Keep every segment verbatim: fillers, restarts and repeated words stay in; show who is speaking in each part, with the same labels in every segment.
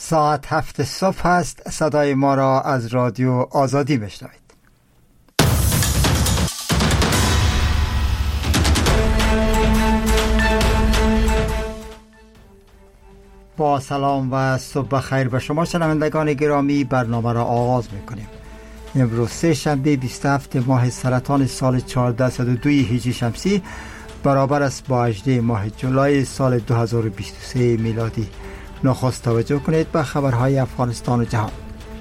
Speaker 1: ساعت هفت صبح است. صدای ما را از رادیو آزادی میشنوید. با سلام و صبح خیر به شما شنوندگان گرامی، برنامه را آغاز میکنیم. امروز سه شنبه بیست و هفت ماه سرطان سال چهارده صد و دو هجری شمسی برابر است با هجده ماه جولای سال دو هزار و بیست و سه میلادی. نخست توجه کنید به خبرهای افغانستان و جهان.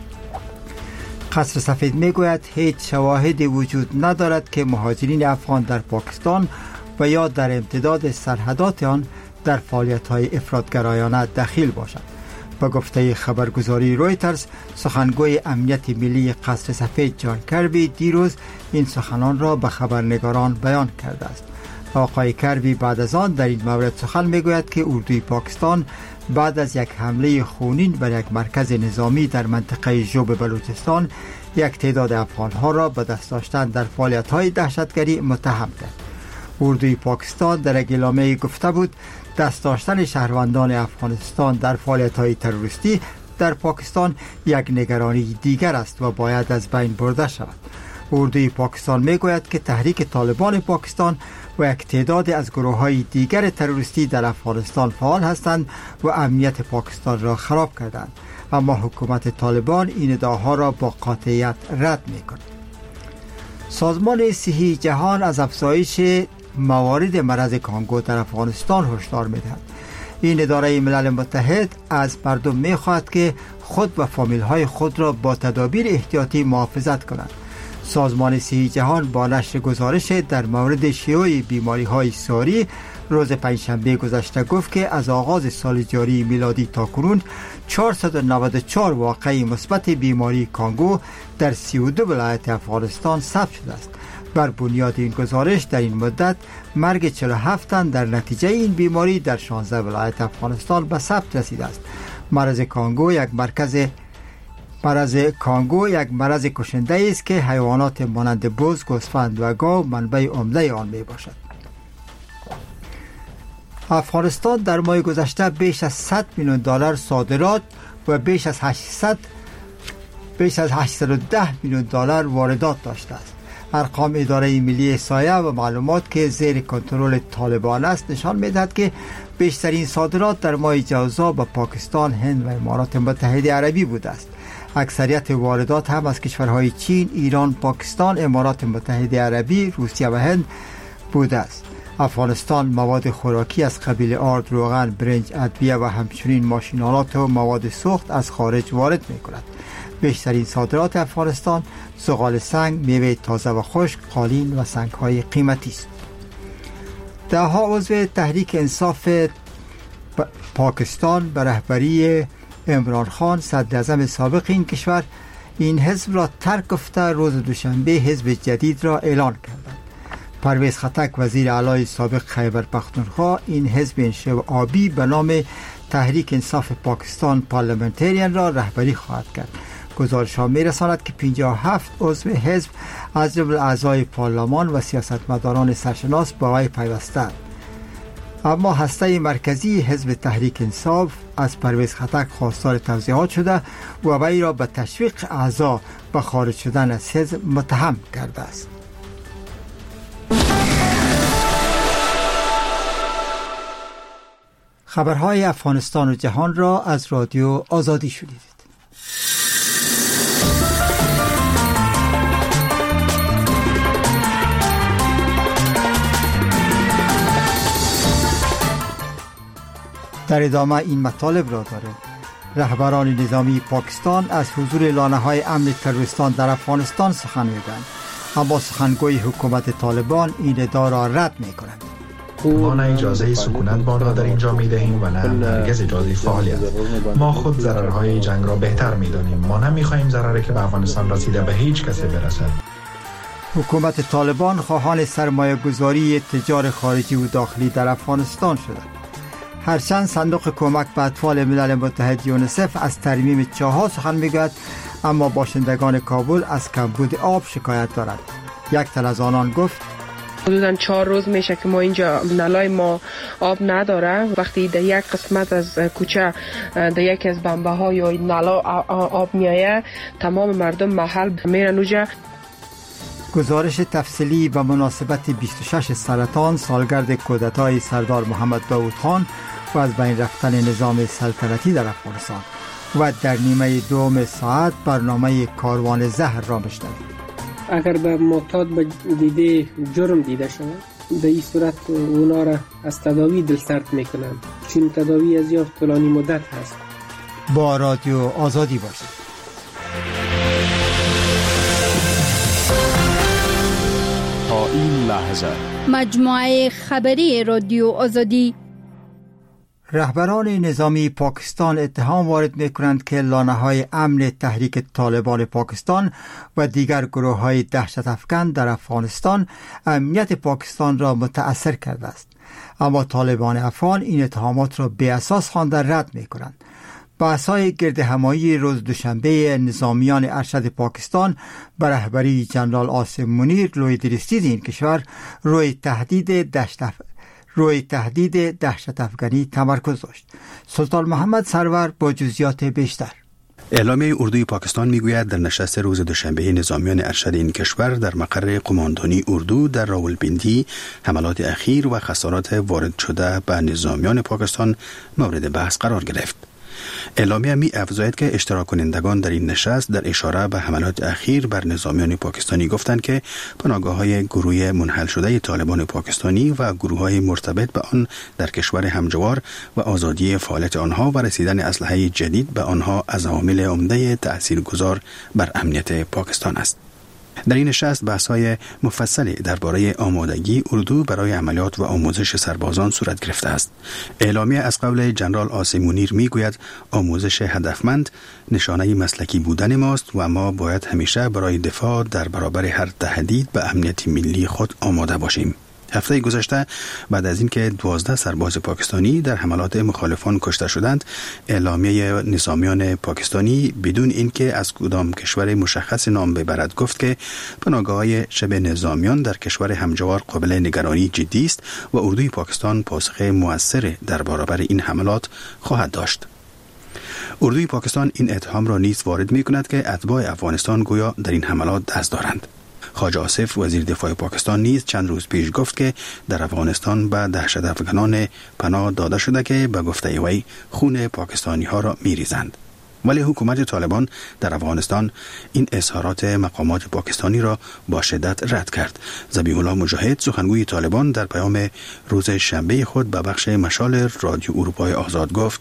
Speaker 1: قصر سفید میگوید هیچ شواهدی وجود ندارد که مهاجرین افغان در پاکستان و یا در امتداد سرحدات آن در فعالیت‌های افراط‌گرایانه دخیل باشد. با گفته خبرگزاری رویترز، سخنگوی امنیت ملی قصر سفید جان کربی دیروز این سخنان را به خبرنگاران بیان کرده است. آقای کربی بعد از آن در این مورد سخن میگوید که اردوی پاکستان بعد از یک حمله خونین بر یک مرکز نظامی در منطقه جوب بلوچستان یک تعداد افغان‌ها را به دست داشتن در فعالیت‌های دهشتگری متهم کرد. اردوی پاکستان در یک اعلامیه گفته بود دست داشتن شهروندان افغانستان در فعالیت‌های تروریستی در پاکستان یک نگرانی دیگر است و باید از بین برده شود. اردوی پاکستان میگوید که تحریک طالبان پاکستان و یک تعداد از گروه‌های دیگر تروریستی در افغانستان فعال هستند و امنیت پاکستان را خراب کردند، اما حکومت طالبان این ادعاها را با قاطعیت رد می‌کند. سازمان صحی جهان از افزایش موارد مرض کانگو در افغانستان هشدار می‌دهد. این اداره ملل متحد از مردم می‌خواهد که خود و فامیل‌های خود را با تدابیر احتیاطی محافظت کنند. سازمان صحی جهان با نشر گزارش در مورد شیوع بیماری‌های ساری روز پنجشنبه گذشته گفت که از آغاز سال جاری میلادی تا کنون چهارصد و نود و چهار واقعه مثبت بیماری کانگو در سی و دو ولایت افغانستان ثبت شده است. بر بنیاد این گزارش در این مدت مرگ چهل و هفت تن در نتیجه این بیماری در شانزده ولایت افغانستان به ثبت رسیده است. مرض کانگو یک مرکز مرض کانگو یک مرض کشنده است که حیوانات مانند بز، گوسفند و گاو منبع عمده آن می باشد. افغانستان در ماه گذشته بیش از صد میلیون دلار صادرات و بیش از هشتصد بیش از هشتصد و ده میلیون دلار واردات داشته است. ارقام اداره ملی احصایه و معلومات که زیر کنترل طالبان است نشان می‌دهد که بیشترین صادرات در ماه جوزا به پاکستان، هند و امارات متحده عربی بوده است. اکثریت واردات هم از کشورهای چین، ایران، پاکستان، امارات متحده عربی، روسیه و هند بوده است. افغانستان مواد خوراکی از قبیل آرد، روغن، برنج، ادویه و همچنین ماشین‌آلات و مواد سوخت از خارج وارد می‌کند. بیشترین صادرات افغانستان زغال سنگ، میوه تازه و خشک، قالین و سنگ‌های قیمتی است. ده‌ها عضو تحریک انصاف پاکستان به رهبری عمران خان صدر اعظم سابق این کشور این حزب را ترک گفته روز دوشنبه حزب جدید را اعلان کردند. پرویز خټک وزیر اعلی سابق خیبر پختونخوا این حزب انشعابی به نام تحریک انصاف پاکستان پارلمنتریان را رهبری خواهد کرد. گزارش ها می رساند که پنجاه و هفت عضو حزب از جمله اعضای پارلمان و سیاستمداران سرشناس با وی پیوستند. اما هسته مرکزی حزب تحریک انصاف از پرویز خټک خواستار توضیحات شده و وی را به تشویق اعضا به خارج شدن از حزب متهم کرده است. خبرهای افغانستان و جهان را از رادیو آزادی شنیدید. در ادامه این مطالب را داریم. رهبران نظامی پاکستان از حضور لانه‌های امن تروریستان در افغانستان سخن می‌گویند، اما سخنگوی حکومت طالبان این ادعا را رد می‌کند.
Speaker 2: ما نه اجازه سکونت با آنها در اینجا می‌دهیم و نه هرگز اجازه فعالیت. ما خود ضررهای جنگ را بهتر می‌دانیم. ما نمی‌خواهیم ضرری که به افغانستان رسیده به هیچ کسی برسد.
Speaker 1: حکومت طالبان خواهان سرمایه‌گذاری تجار خارجی و داخلی در افغانستان شده. هرچند صندوق کمک به اطفال ملل متحد یونیسف از ترمیم چاه‌ها سخن می‌گوید، اما باشندگان کابل از کمبود آب شکایت دارند. یک تن از آنان گفت
Speaker 3: حدوداً چهار روز میشه که ما اینجا نلای ما آب نداره. وقتی در یک قسمت از کوچه در یکی از بمبه ها یا نلا آب میایه، تمام مردم محل میرن اونجا.
Speaker 1: گزارش تفصیلی به مناسبت بیست و شش سرطان سالگرد کودتای سردار محمد داود خان و از بین رفتن نظام سلطنتی در افغانستان و در نیمه دوم ساعت برنامه کاروان زهر را بشنوید.
Speaker 4: اگر به معتاد به دیده جرم دیده شود، در این صورت اونا را از تداوی دلسرد میکنند، چون تداوی از یافت طولانی مدت هست.
Speaker 1: با رادیو آزادی باشید.
Speaker 5: تا این لحظه
Speaker 6: مجموعه خبری رادیو آزادی.
Speaker 1: رهبران نظامی پاکستان اتهام وارد می‌کنند که لانه‌های امن تحریک طالبان پاکستان و دیگر گروه‌های دهشت افکن در افغانستان امنیت پاکستان را متأثر کرده است. اما طالبان افغان این اتهامات را بی اساس خوانده رد می‌کنند. بحث‌های گردهمایی روز دوشنبه نظامیان ارشد پاکستان به رهبری جنرال عاصم منیر لوی درستید این کشور روی تهدید دهشت روی تهدید دهشت افغانی تمرکز داشت. سلطان محمد سرور با جزئیات بیشتر.
Speaker 7: اعلامیه اردوی پاکستان میگوید در نشست روز دوشنبه نظامیان ارشد این کشور در مقر قماندانی اردو در راولپیندی حملات اخیر و خسارات وارد شده به نظامیان پاکستان مورد بحث قرار گرفت. اعلامیه می افزاید که اشتراک کنندگان در این نشست در اشاره به حملات اخیر بر نظامیان پاکستانی گفتند که پناهگاه‌های گروه منحل شده طالبان پاکستانی و گروه‌های مرتبط به آن در کشور همجوار و آزادی فعالیت آنها و رسیدن اسلحه جدید به آنها از عوامل عمده تأثیرگذار بر امنیت پاکستان است. در این نشست بحث‌های مفصلی درباره آمادگی اردو برای عملیات و آموزش سربازان صورت گرفته است. اعلامیه از قول جنرال عاصم منیر میگوید آموزش هدفمند نشانه مسلکی بودن ماست و ما باید همیشه برای دفاع در برابر هر تهدید به امنیت ملی خود آماده باشیم. هفته گذشته بعد از اینکه دوازده سرباز پاکستانی در حملات مخالفان کشته شدند، اعلامیه نظامیان پاکستانی بدون اینکه از کدام کشور مشخص نام ببرد گفت که پناهگاه‌های شبه نظامیان در کشور همجوار قابل نگرانی جدی است و اردوی پاکستان پاسخ مؤثر در برابر این حملات خواهد داشت. اردوی پاکستان این اتهام را نیز وارد می‌کند که اتباع افغانستان گویا در این حملات دست دارند. خواجه آصف وزیر دفاع پاکستان نیز چند روز پیش گفت که در افغانستان به دهشت افغانان پناه داده شده که به گفته وی خون پاکستانی ها را میریزند. ولی حکومت طالبان در افغانستان این اظهارات مقامات پاکستانی را با شدت رد کرد. ذبیح الله مجاهد سخنگوی طالبان در پیام روز شنبه خود به بخش مشال رادیو اروپای آزاد گفت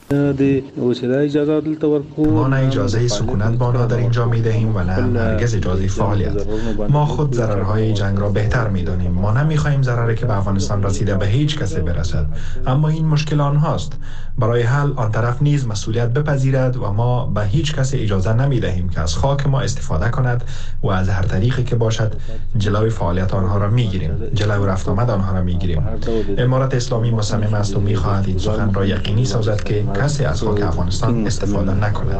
Speaker 2: ما نه اجازه سکونت با آنها در اینجا می دهیم و نه هرگز اجازه فعالیت. ما خود ضررهای جنگ را بهتر می دانیم. ما نمی خواهیم ضرری که به افغانستان رسیده به هیچ کسی برسد، اما این مشکل آنهاست. برای حل آن طرف نیز مسئولیت بپذیرد و ما به هیچ کس اجازه نمی دهیم که از خاک ما استفاده کند و از هر طریقی که باشد جلوی فعالیت آنها را می گیریم، جلوی رفت آمد آنها را می گیریم. امارت اسلامی مصمم است و می خواهد این سخن را یقینی سازد که کسی از خاک افغانستان استفاده نکند.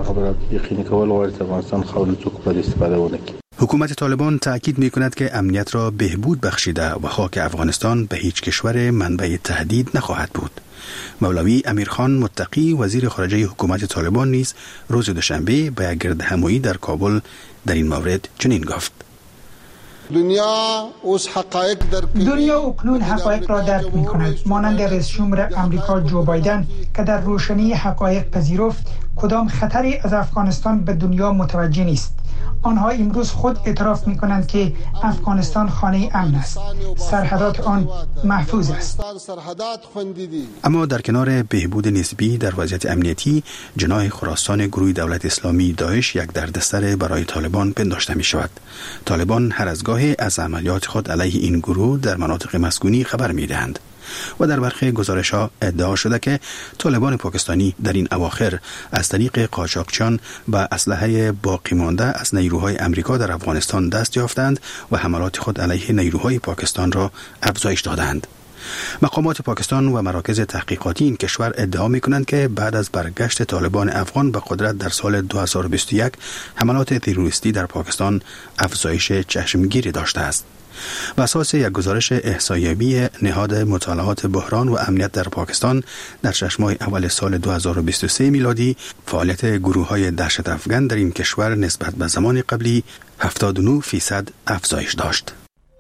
Speaker 7: حکومت طالبان تأکید می کند که امنیت را بهبود بخشیده و خاک افغانستان به هیچ کشور منبع تهدید نخواهد بود. مولوی امیرخان متقی وزیر خارجه حکومت طالبان نیز روز دوشنبه به یک گردهمایی در کابل در این مورد چنین گفت:
Speaker 8: دنیا اوس حقایق درک
Speaker 9: دنیا اکنون حقایق را درک می کند، مانند رئیس جمهور امریکا جو بایدن که در روشنی حقایق پذیرفت کدام خطری از افغانستان به دنیا متوجه نیست. آنها امروز خود اعتراف می کنند که افغانستان خانه امن است، سرحدات آن محفوظ است.
Speaker 7: اما در کنار بهبود نسبی در وضعیت امنیتی، جناح خراسان گروه دولت اسلامی داعش یک دردسر برای طالبان پنداشته می شود. طالبان هر از گاهی از عملیات خود علیه این گروه در مناطق مسکونی خبر می دهند و در برخی گزارش‌ها ادعا شده که طالبان پاکستانی در این اواخر از طریق قاچاقچیان به اسلحه باقی مانده از نیروهای امریکا در افغانستان دست یافتند و حملات خود علیه نیروهای پاکستان را افزایش دادند. مقامات پاکستان و مراکز تحقیقاتی این کشور ادعا می‌کنند که بعد از برگشت طالبان افغان به قدرت در سال دو هزار و بیست و یک حملات تروریستی در پاکستان افزایش چشمگیری داشته است. بر اساس یک گزارش احصاییابی نهاد مطالعات بحران و امنیت در پاکستان در شش ماه اول سال دو هزار و بیست و سه میلادی فعالیت گروه‌های دهشت افکن در این کشور نسبت به زمان قبلی هفتاد و نه فیصد افزایش داشت.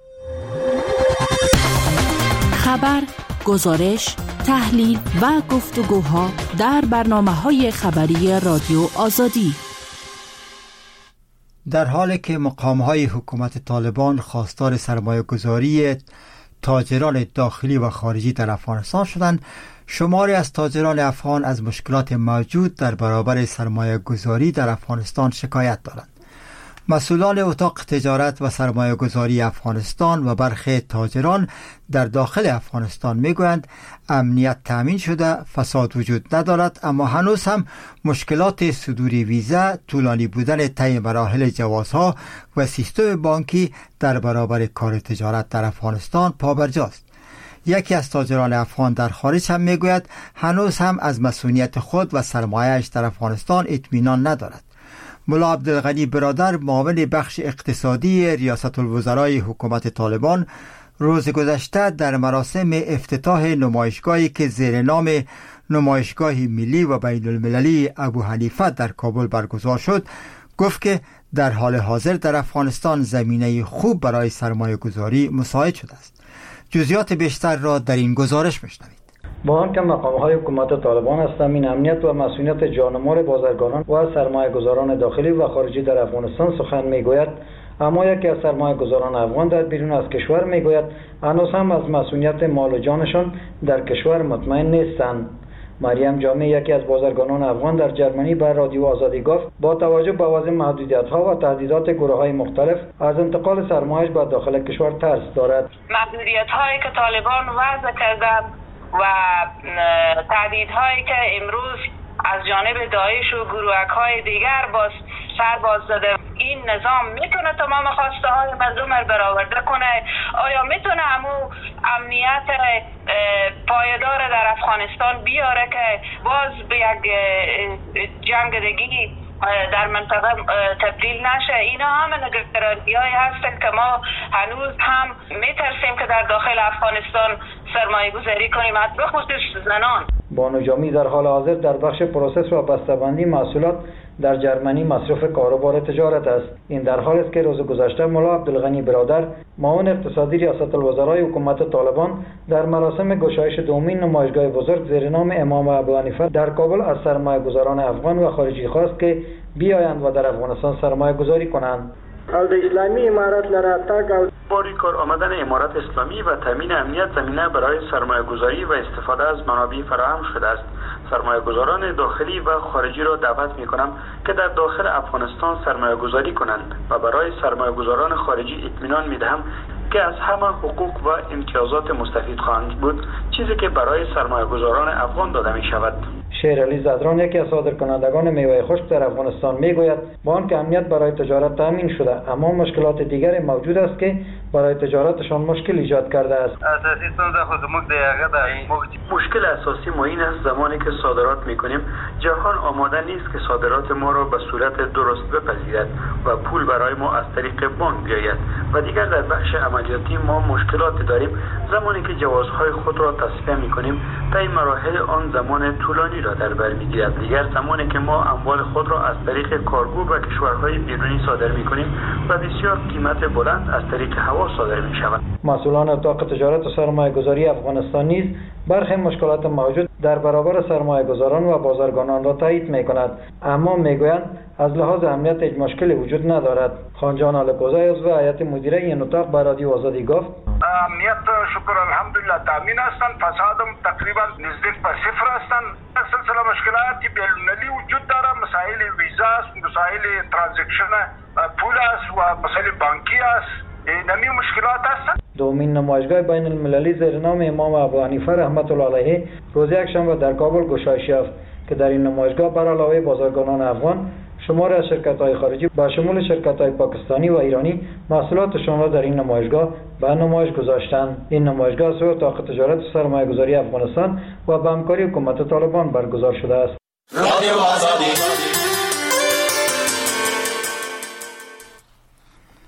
Speaker 10: خبر، گزارش، تحلیل و گفتگوها در برنامه‌های خبری رادیو آزادی.
Speaker 1: در حالی که مقام‌های حکومت طالبان خواستار سرمایه‌گذاری تاجران داخلی و خارجی در افغانستان شدند، شماری از تاجران افغان از مشکلات موجود در برابر سرمایه‌گذاری در افغانستان شکایت دارند. مسئولان اتاق تجارت و سرمایه‌گذاری افغانستان و برخی تاجران در داخل افغانستان میگویند امنیت تامین شده، فساد وجود ندارد، اما هنوز هم مشکلات صدور ویزا، طولانی بودن طی مراحل جوازها و سیستم بانکی در برابر کار تجارت در افغانستان پابرجاست. یکی از تاجران افغان در خارج هم میگوید هنوز هم از مسئولیت خود و سرمایه‌اش در افغانستان اطمینان ندارد. ملا عبدالغنی برادر، معاون بخش اقتصادی ریاست الوزرای حکومت طالبان، روز گذشته در مراسم افتتاح نمایشگاهی که زیر نام نمایشگاه ملی و بین المللی ابو حنیفه در کابل برگزار شد، گفت که در حال حاضر در افغانستان زمینه خوب برای سرمایه گذاری مساعد شده است. جزئیات بیشتر را در این گزارش میشنوید.
Speaker 11: با آنکه مقام‌های حکومت طالبان از تامین امنیت و مسئولیت جانمار بازرگانان و سرمایه‌گذاران داخلی و خارجی در افغانستان سخن می‌گوید، اما یکی از سرمایه‌گذاران افغان در بیرون از کشور می‌گوید هنوز هم از مسئولیت مال و جانشان در کشور مطمئن نیستند. مریم جامع، یکی از بازرگانان افغان در جرمنی، بر رادیو آزادی گفت با توجه به وضع محدودیت‌ها و تهدیدات گروه‌های مختلف از انتقال سرمایه‌اش به داخل کشور ترس دارد.
Speaker 12: محدودیت‌هایی که طالبان وضع کردند و تهدیدهایی که امروز از جانب داعش و گروهک‌های دیگر باز سر باز زده، این نظام میتونه تمام خواسته های مردم رو برآورده کنه؟ آیا میتونه همو امنیت پایدار در افغانستان بیاره که باز به یک جنگ دیگه در منطقه تبدیل نشه؟ اینا همه نگرانی‌هایی هستن که ما هنوز هم میترسیم که در داخل افغانستان سرمایه گذاری کنیم، به خصوص زنان.
Speaker 11: بانو جامی در حال حاضر در بخش پروسس و بسته‌بندی محصولات در جرمنی مصرف کاروبار تجارت است. این در حال است که روز گذشته ملا عبدالغنی برادر، معاون اقتصادی ریاست الوزرای حکومت طالبان، در مراسم گشایش دومین نمایشگاه بزرگ زیر نام امام ابو حنیفه در کابل از سرمایه‌گذاران افغان و خارجی خواست که بیایند و در افغانستان سرمایه گذاری کنند.
Speaker 13: از اسلامی امارت لراتاک او
Speaker 2: باری کار آمدن امارت اسلامی و تامین امنیت زمینه برای سرمایه گذاری و استفاده از منابع فراهم شده است. سرمایه گذاران داخلی و خارجی را دعوت می کنم که در داخل افغانستان سرمایه گذاری کنند و برای سرمایه گذاران خارجی اطمینان می دهم که از همه حقوق و امتیازات مستفید خواهند بود، چیزی که برای سرمایه گذاران افغان داده می شود.
Speaker 11: شیرعلی زدران، یکی از صادرکنندگان میوه خشک در افغانستان، میگوید با آنکه امنیت برای تجارت تامین شده، اما مشکلات دیگری موجود است که برای تجارتشان مشکل ایجاد کرده است.
Speaker 2: مشکل اساسی ما این است زمانی که صادرات میکنیم جهان آماده نیست که صادرات ما را به صورت درست بپذیرد و پول برای ما از طریق بانک بیاید و دیگر در بخش عملیاتی ما مشکلات داریم. زمانی که جوازهای خود را تصفیه میکنیم طی مراحل آن زمان طولانی را در بر میگیرد. دیگر زمانی که ما اموال خود را از طریق کارگو به کشورهای بیرونی صادر میکنیم و بسیار قیمت بلند از طریق هوا صادر میشود.
Speaker 11: مسئولان اتاق تجارت و سرمایه گذاری افغانستان نیز برخی مشکلات موجود در برابر سرمایه گذاران و بازرگانان را تایید می کند، اما می گویند از لحاظ امنیت هیچ مشکلی وجود ندارد. خانجان آلکوزای عضو هیئت مدیره این اتاق به رادیو آزادی گفت
Speaker 14: امنیت شکر الحمدلله تامین هستند، فسادم تقریبا نزدیک به صفر هستند. سلسله مشکلاتی بین‌المللی وجود دارد، مسائل ویزا است، مسائل ترانزکشن پول است و مسائل بانکی است. نمی مشکلات هستند.
Speaker 11: دومین نمایشگاه بین المللی زیر نام امام ابو حنیفه رحمت الله علیه روز یکشنبه در کابل گشایش یافت که در این نمایشگاه بر علاوه بازرگانان افغان، شماری از شرکت‌های خارجی با شمول شرکت‌های پاکستانی و ایرانی محصولاتشان را در این نمایشگاه به نمایش گذاشتند. این نمایشگاه سوی اتاق تجارت و سرمایه‌گذاری افغانستان و به همکاری حکومت طالبان برگزار شده است. رادیو آزادی.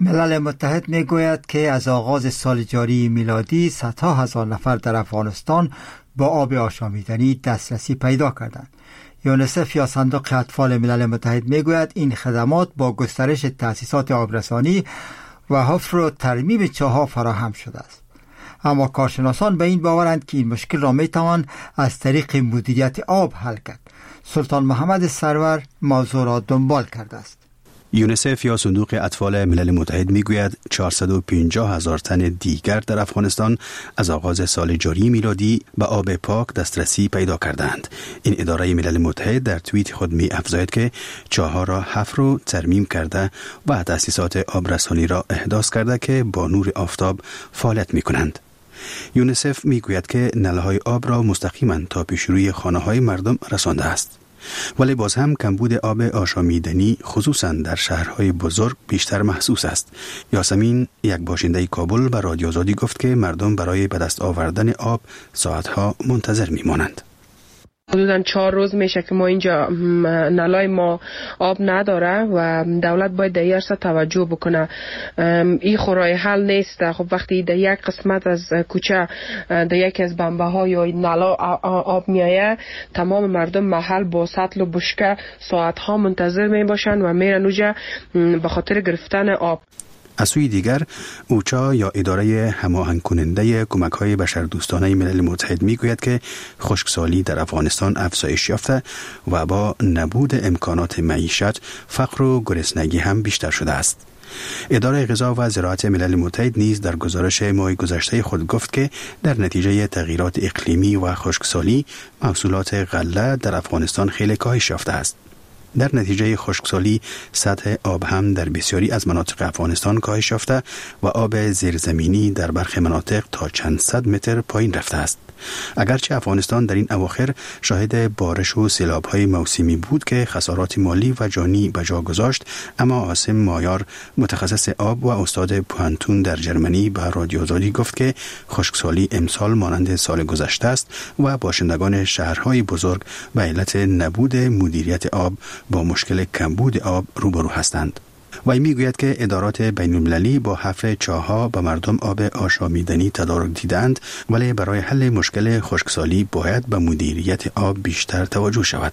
Speaker 1: ملل متحد می گوید که از آغاز سال جاری میلادی صدها هزار نفر در افغانستان با آب آشامیدنی دسترسی پیدا کردند. یونیسف یا صندوق اطفال ملل متحد می گوید این خدمات با گسترش تأسیسات آبرسانی و حفر و ترمیم چاه‌ها فراهم شده است. اما کارشناسان به این باورند که این مشکل را می توان از طریق مدیریت آب حل کرد. سلطان محمد سرور موضوع را دنبال کرده است.
Speaker 7: یونیسف یا صندوق اطفال ملل متحد میگوید چهارصد و پنجاه هزار تن دیگر در افغانستان از آغاز سال جاری میلادی به آب پاک دسترسی پیدا کردند. این اداره ملل متحد در توییت خود می افزاید که چاه‌ها را حفر و ترمیم کرده و تأسیسات آبرسانی را احداث کرده که با نور آفتاب فعالیت می کنند. یونیسف میگوید که نلهای آب را مستقیما تا پیش روی خانه‌های مردم رسانده است. ولی باز هم کمبود آب آشامیدنی خصوصا در شهرهای بزرگ بیشتر محسوس است. یاسمین، یک باشنده کابل، به رادیو آزادی گفت که مردم برای به دست آوردن آب ساعتها منتظر میمانند.
Speaker 3: حدوداً چهار روز میشه که ما اینجا نلای ما آب نداره و دولت باید در این توجه بکنه. این خورای حل نیست. خب وقتی در یک قسمت از کوچه در یکی از بمبه ها یا نلا آب میایه، تمام مردم محل با سطل و بشکه ساعت ها منتظر می باشن و میرن اونجا به خاطر گرفتن آب.
Speaker 7: از سوی دیگر، اوچا یا اداره هماهنگ کننده کمک‌های بشردوستانه ملل متحد میگوید که خشکسالی در افغانستان افزایش یافته و با نبود امکانات معیشت، فقر و گرسنگی هم بیشتر شده است. اداره غذا و زراعت ملل متحد نیز در گزارش ماه گذشته خود گفت که در نتیجه تغییرات اقلیمی و خشکسالی، محصولات غله در افغانستان خیلی کاهش یافته است. در نتیجه خشکسالی سطح آب هم در بسیاری از مناطق افغانستان کاهش یافته و آب زیرزمینی در برخی مناطق تا چند صد متر پایین رفته است. اگرچه افغانستان در این اواخر شاهد بارش و سیلاب‌های موسمی بود که خسارات مالی و جانی به جا گذاشت، اما عاصم مایار، متخصص آب و استاد پوهنتون در جرمنی، به رادیو آزادی گفت که خشکسالی امسال مانند سال گذشته است و باشندگان شهرهای بزرگ به علت نبود مدیریت آب با مشکل کمبود آب روبرو هستند. و میگوید که ادارات بین المللی با حفر چاه‌ها به مردم آب آشامیدنی تدارک دیدند، ولی برای حل مشکل خشکسالی باید به مدیریت آب بیشتر توجه شود.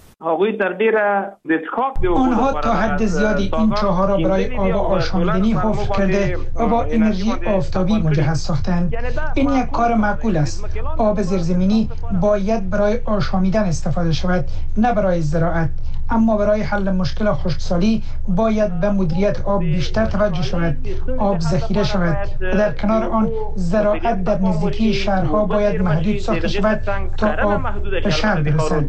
Speaker 9: آنها تا حد زیادی این چاه‌ها را برای آب آشامیدنی حفر کرده و با انرژی آفتابی مجهز ساختند. این یک کار معقول است. آب زیرزمینی باید برای آشامیدن استفاده شود، نه برای زراعت. اما برای حل مشکل خشکسالی باید به مدیریت آب بیشتر توجه شود، آب ذخیره شود و در کنار آن زراعت در نزدیکی شهرها باید محدود ساخته شود تا آب به شهر برسد.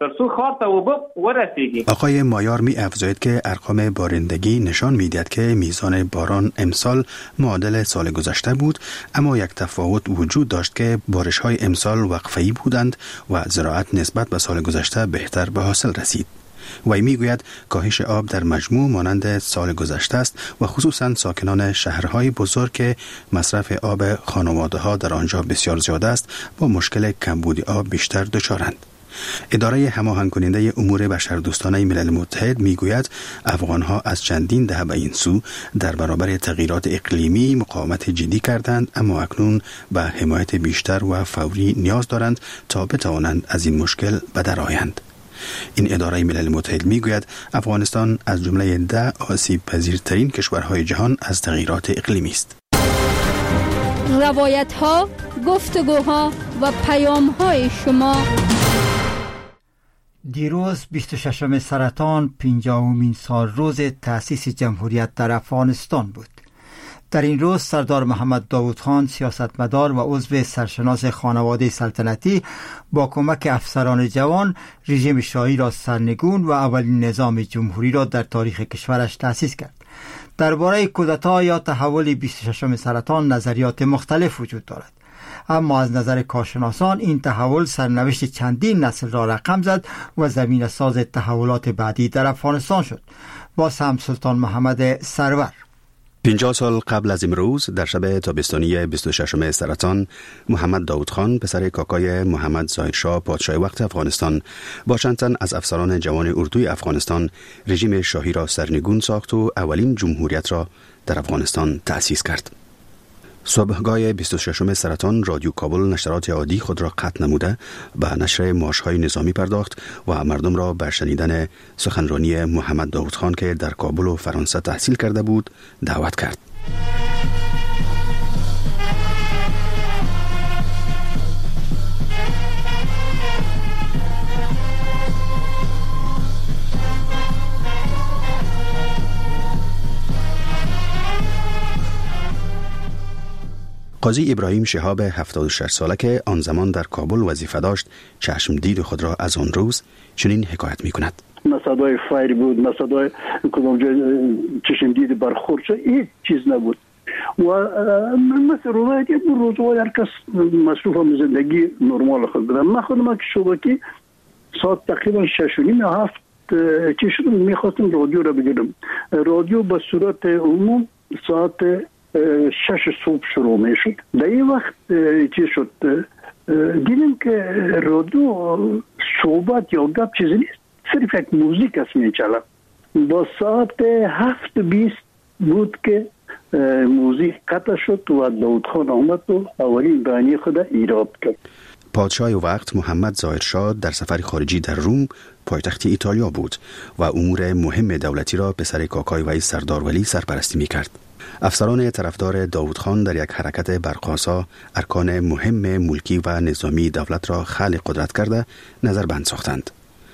Speaker 7: آقای مایار می افزاید که ارقام بارندگی نشان می‌دهد که میزان باران امسال معادل سال گذشته بود، اما یک تفاوت وجود داشت که بارش‌های امسال وقفه‌ای بودند و زراعت نسبت به سال گذشته بهتر به حاصل رسید. وی میگوید کاهش آب در مجموع مانند سال گذشته است و خصوصا ساکنان شهرهای بزرگ که مصرف آب خانواده‌ها در آنجا بسیار زیاد است با مشکل کمبود آب بیشتر دچارند. اداره هماهنگ کننده امور بشردوستانه ملل متحد میگوید افغانها از چندین دهه به این سو در برابر تغییرات اقلیمی مقاومت جدی کردند، اما اکنون به حمایت بیشتر و فوری نیاز دارند تا بتوانند از این مشکل به در آیند. این اداره ملل متحد میگوید افغانستان از جمله ده آسیب پذیرترین کشورهای جهان از تغییرات اقلیمی است.
Speaker 6: روایت ها، گفتگوها و پیام های شما.
Speaker 1: دیروز بیست و ششم سرطان، پنجاهمین سال روز تأسیس جمهوریت در افغانستان بود. در این روز سردار محمد داود خان، سیاستمدار و عضو سرشناس خانواده سلطنتی، با کمک افسران جوان رژیم شاهی را سرنگون و اولین نظام جمهوری را در تاریخ کشورش تأسیس کرد. درباره کودتا یا تحول بیست و ششم سرطان نظریات مختلف وجود دارد، اما از نظر کارشناسان این تحول سرنوشت چندین نسل را رقم زد و زمینه ساز تحولات بعدی در افغانستان شد. با هم سلطان محمد سرور.
Speaker 7: پنجاه سال قبل از امروز در شب تابستانی بیست و ششم سرطان، محمد داود خان پسر کاکای محمد ظاهر شاه پادشاه وقت افغانستان با چند تن از افسران جوان اردوی افغانستان رژیم شاهی را سرنگون ساخت و اولین جمهوریت را در افغانستان تأسیس کرد. صبحگاه بیست و ششم سرطان رادیو کابل نشرات عادی خود را قطع نموده به نشر مارش‌های نظامی پرداخت و مردم را به شنیدن سخنرانی محمد داود خان که در کابل و فرانسه تحصیل کرده بود دعوت کرد. قاضی ابراهیم شهاب هفتاد و شش ساله که آن زمان در کابل وظیفه داشت چشم دید خود را از آن روز چنین حکایت می کند.
Speaker 15: صدای فایر بود، صدای کدام جای چشم دید برخورد شد، هیچ چیز نبود و مثل روایتی بود. روزوای هر کس مصروف هم زندگی نرمال خود بدم. من خودم که شبکی ساعت تقریبا شش و نیم یا هفت چی شدم میخواستم رادیو را بگیرم. رادیو به صورت عموم ساعت شش صبح شروع می شد. در این وقت چی شد دیدیم که رادیو صحبت یا گپ چیزی نیست، صرف یک موزیک است می چلا. با ساعت هفت بیست بود که موزیک قطع شد و داود خان آمد و اولین بیانیه خود ایراد کرد.
Speaker 7: پادشاه وقت محمد ظاهر شاه در سفر خارجی در روم پایتخت ایتالیا بود و امور مهم دولتی را پسر کاکای وی سردار ولی سرپرستی می کرد. افسران طرفدار داود خان در یک حرکت برق‌آسا ارکان مهم ملکی و نظامی دولت را خلع قدرت کرده نظربند ساختند.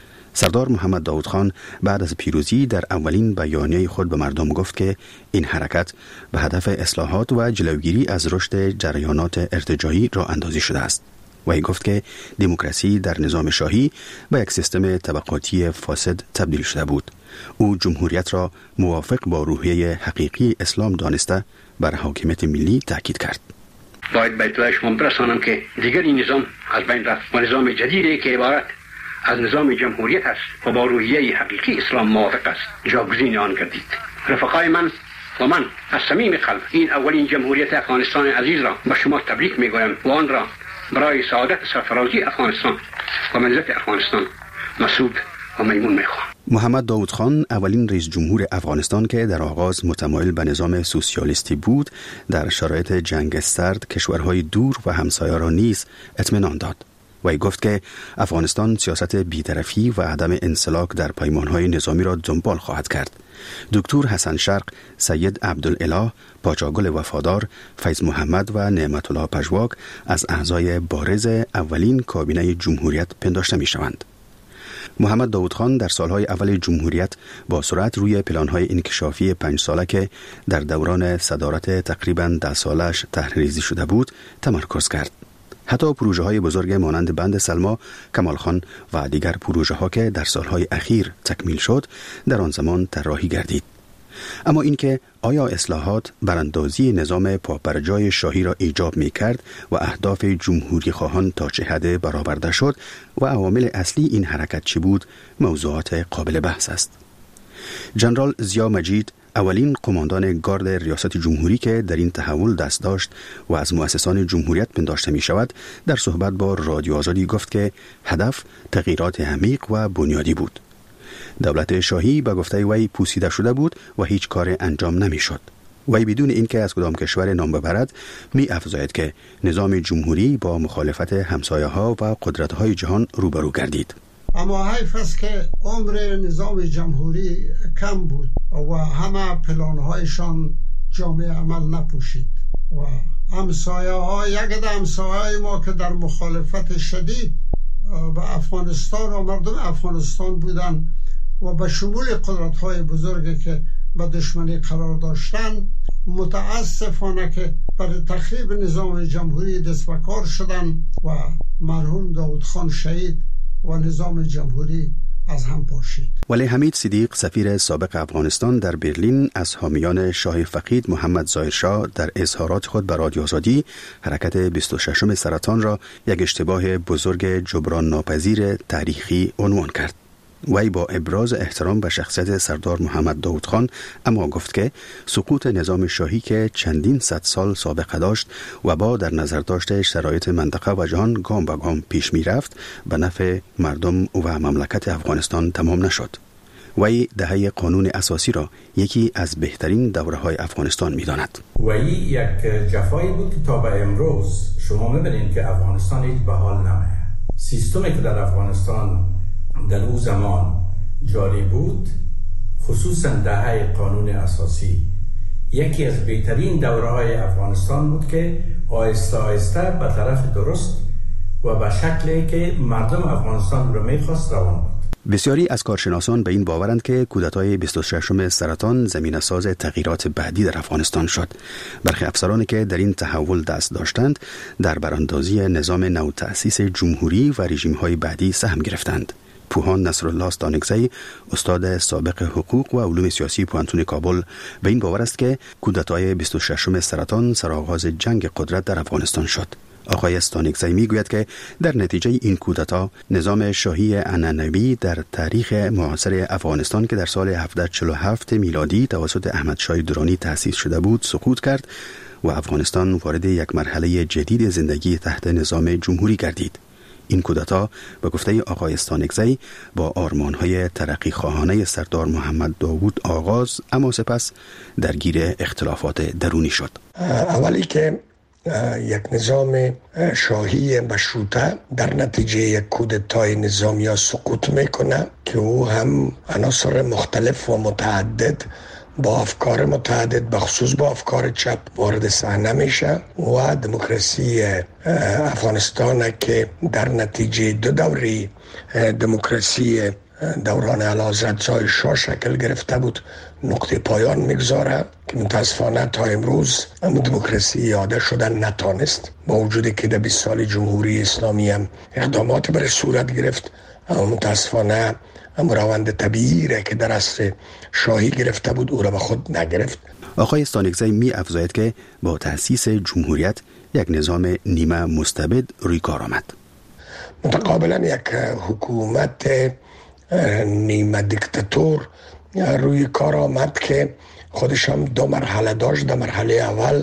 Speaker 7: سردار محمد داود خان بعد از پیروزی در اولین بیانیه خود به مردم گفت که این حرکت به هدف اصلاحات و جلوگیری از رشد جریانات ارتجاعی راه اندازی شده است. و ای گفت که دموکراسی در نظام شاهی به یک سیستم طبقاتی فاسد تبدیل شده بود. او جمهوریت را موافق با روحیه حقیقی اسلام دانسته بر حاکمیت ملی تاکید کرد.
Speaker 16: باید به اطلاع شما برسانم که دیگر این نظام از بین رفت و نظام جدیدی که عبارت از نظام جمهوریت است و با روحیه حقیقی اسلام موافق است جاگزین آن گردید. رفقای من و من از صمیم قلب این اولین جمهوریت افغانستان عزیز را به شما تبریک میگویم و آن را برای سعادت سرفرازی افغانستان و منزلت افغانستان مسعود و میمون میخوام.
Speaker 7: محمد داود خان اولین رئیس جمهور افغانستان که در آغاز متمایل به نظام سوسیالیستی بود، در شرایط جنگ سرد کشورهای دور و همسایه را نیز اطمینان داد. وی گفت که افغانستان سیاست بی‌طرفی و عدم انسلاک در پیمانهای نظامی را دنبال خواهد کرد. دکتر حسن شرق، سید عبدالاله، پاچاگل وفادار، فیض محمد و نعمت الله پژواک از اعضای بارز اولین کابینه جمهوریت پنداشته می شوند. محمد داود خان در سالهای اول جمهوریت با سرعت روی پلانهای انکشافی پنج ساله که در دوران صدارت تقریباً ده سالش طرح‌ریزی شده بود تمرکز کرد. حتی پروژه های بزرگ مانند بند سلما، کمال خان و دیگر پروژه ها که در سالهای اخیر تکمیل شد در آن زمان طراحی گردید. اما اینکه آیا اصلاحات براندازی نظام پابرجای شاهی را ایجاب می کرد و اهداف جمهوری خواهان تا چه حد برآورده شد و عوامل اصلی این حرکت چی بود، موضوعات قابل بحث است. جنرال ضیا مجید، اولین قماندان گارد ریاست جمهوری که در این تحول دست داشت و از مؤسسان جمهوریت پنداشته می شود، در صحبت با رادیو آزادی گفت که هدف تغییرات عمیق و بنیادی بود. دولت شاهی به گفته وی پوسیده شده بود و هیچ کار انجام نمی شد. وی بدون اینکه از کدام کشور نام ببرد می افزاید که نظام جمهوری با مخالفت همسایه ها و قدرت های جهان روبرو گردید.
Speaker 8: اما حیف است که عمر نظام جمهوری کم بود و همه پلانهایشان جامعه عمل نپوشید و همسایه ها یک همسایه ما که در مخالفت شدید به افغانستان و مردم افغانستان بودن و به شمول قدرت های بزرگی که به دشمنی قرار داشتن، متاسفانه که برای تخریب نظام جمهوری دست به کار شدن و مرحوم داود خان شهید و نظام جمهوری از هم پاشید.
Speaker 7: ولی حمید صدیق، سفیر سابق افغانستان در برلین، از حامیان شاه فقید محمد ظاهر شاه در اظهارات خود به رادیو آزادی حرکت بیست و ششم سرطان را یک اشتباه بزرگ جبران ناپذیر تاریخی عنوان کرد. وی با ابراز احترام به شخصیت سردار محمد داود خان اما گفت که سقوط نظام شاهی که چندین صد سال سابقه داشت و با در نظر داشته شرایط منطقه و جهان گام به گام پیش می رفت به نفع مردم و مملکت افغانستان تمام نشد. وی دهه قانون اساسی را یکی از بهترین دوره‌های افغانستان می‌داند.
Speaker 17: وی یک جفایی بود که تا به امروز شما می‌بینید که افغانستان هیچ به حال نمیه. سیستمی که در افغانستان در اون زمان جاری بود، خصوصا دهه قانون اساسی، یکی از بهترین دوره‌های افغانستان بود که آهسته آهسته به طرف درست و به شکلی که مردم افغانستان رو می‌خواست روان بود.
Speaker 7: بسیاری از کارشناسان به این باورند که کودتای بیست و ششم سرطان زمینه ساز تغییرات بعدی در افغانستان شد. برخی افسرانی که در این تحول دست داشتند در براندازی نظام نو تأسیس جمهوری و رژیم‌های بعدی سهم گرفتند. پوهان نصرالله استانکزی، استاد سابق حقوق و علوم سیاسی پوهنتون کابل، به این باور است که کودتای بیست و ششم سرطان سرآغاز جنگ قدرت در افغانستان شد. آقای استانکزی میگوید که در نتیجه این کودتا نظام شاهی عنعنوی در تاریخ معاصر افغانستان که در سال هفتصد و چهل و هفت میلادی توسط احمد شاه درانی تأسیس شده بود سقوط کرد و افغانستان وارد یک مرحله جدید زندگی تحت نظام جمهوری گردید. این کودتا به گفته آقای استانکزی با آرمان‌های ترقی خواهانه سردار محمد داوود آغاز اما سپس درگیر اختلافات درونی شد.
Speaker 18: اولی که یک نظام شاهی مشروطه در نتیجه یک کودتای نظامی سقوط میکنه که او هم عناصر مختلف و متعدد با افکار متعدد بخصوص با افکار چپ وارد صحنه میشه و دموکراسی افغانستان که در نتیجه دو دوره دموکراسی دوران اعلیحضرت ضیاء شاه شکل گرفته بود نقطه پایان میگذاره که متاسفانه تا امروز اما دموکراسی یاده شدن نتانست، با وجودی که در بیست سال جمهوری اسلامی هم اقدامات برای صورت گرفت اما متاسفانه اما روند طبیعی را که در عصر شاهی گرفته بود او را به خود نگرفت.
Speaker 7: آقای استانکزی می افزاید که با تأسیس جمهوریت یک نظام نیمه مستبد روی کار آمد.
Speaker 18: متقابلا یک حکومت نیمه دیکتاتور روی کار آمد که خودش هم دو مرحله داشت. در مرحله اول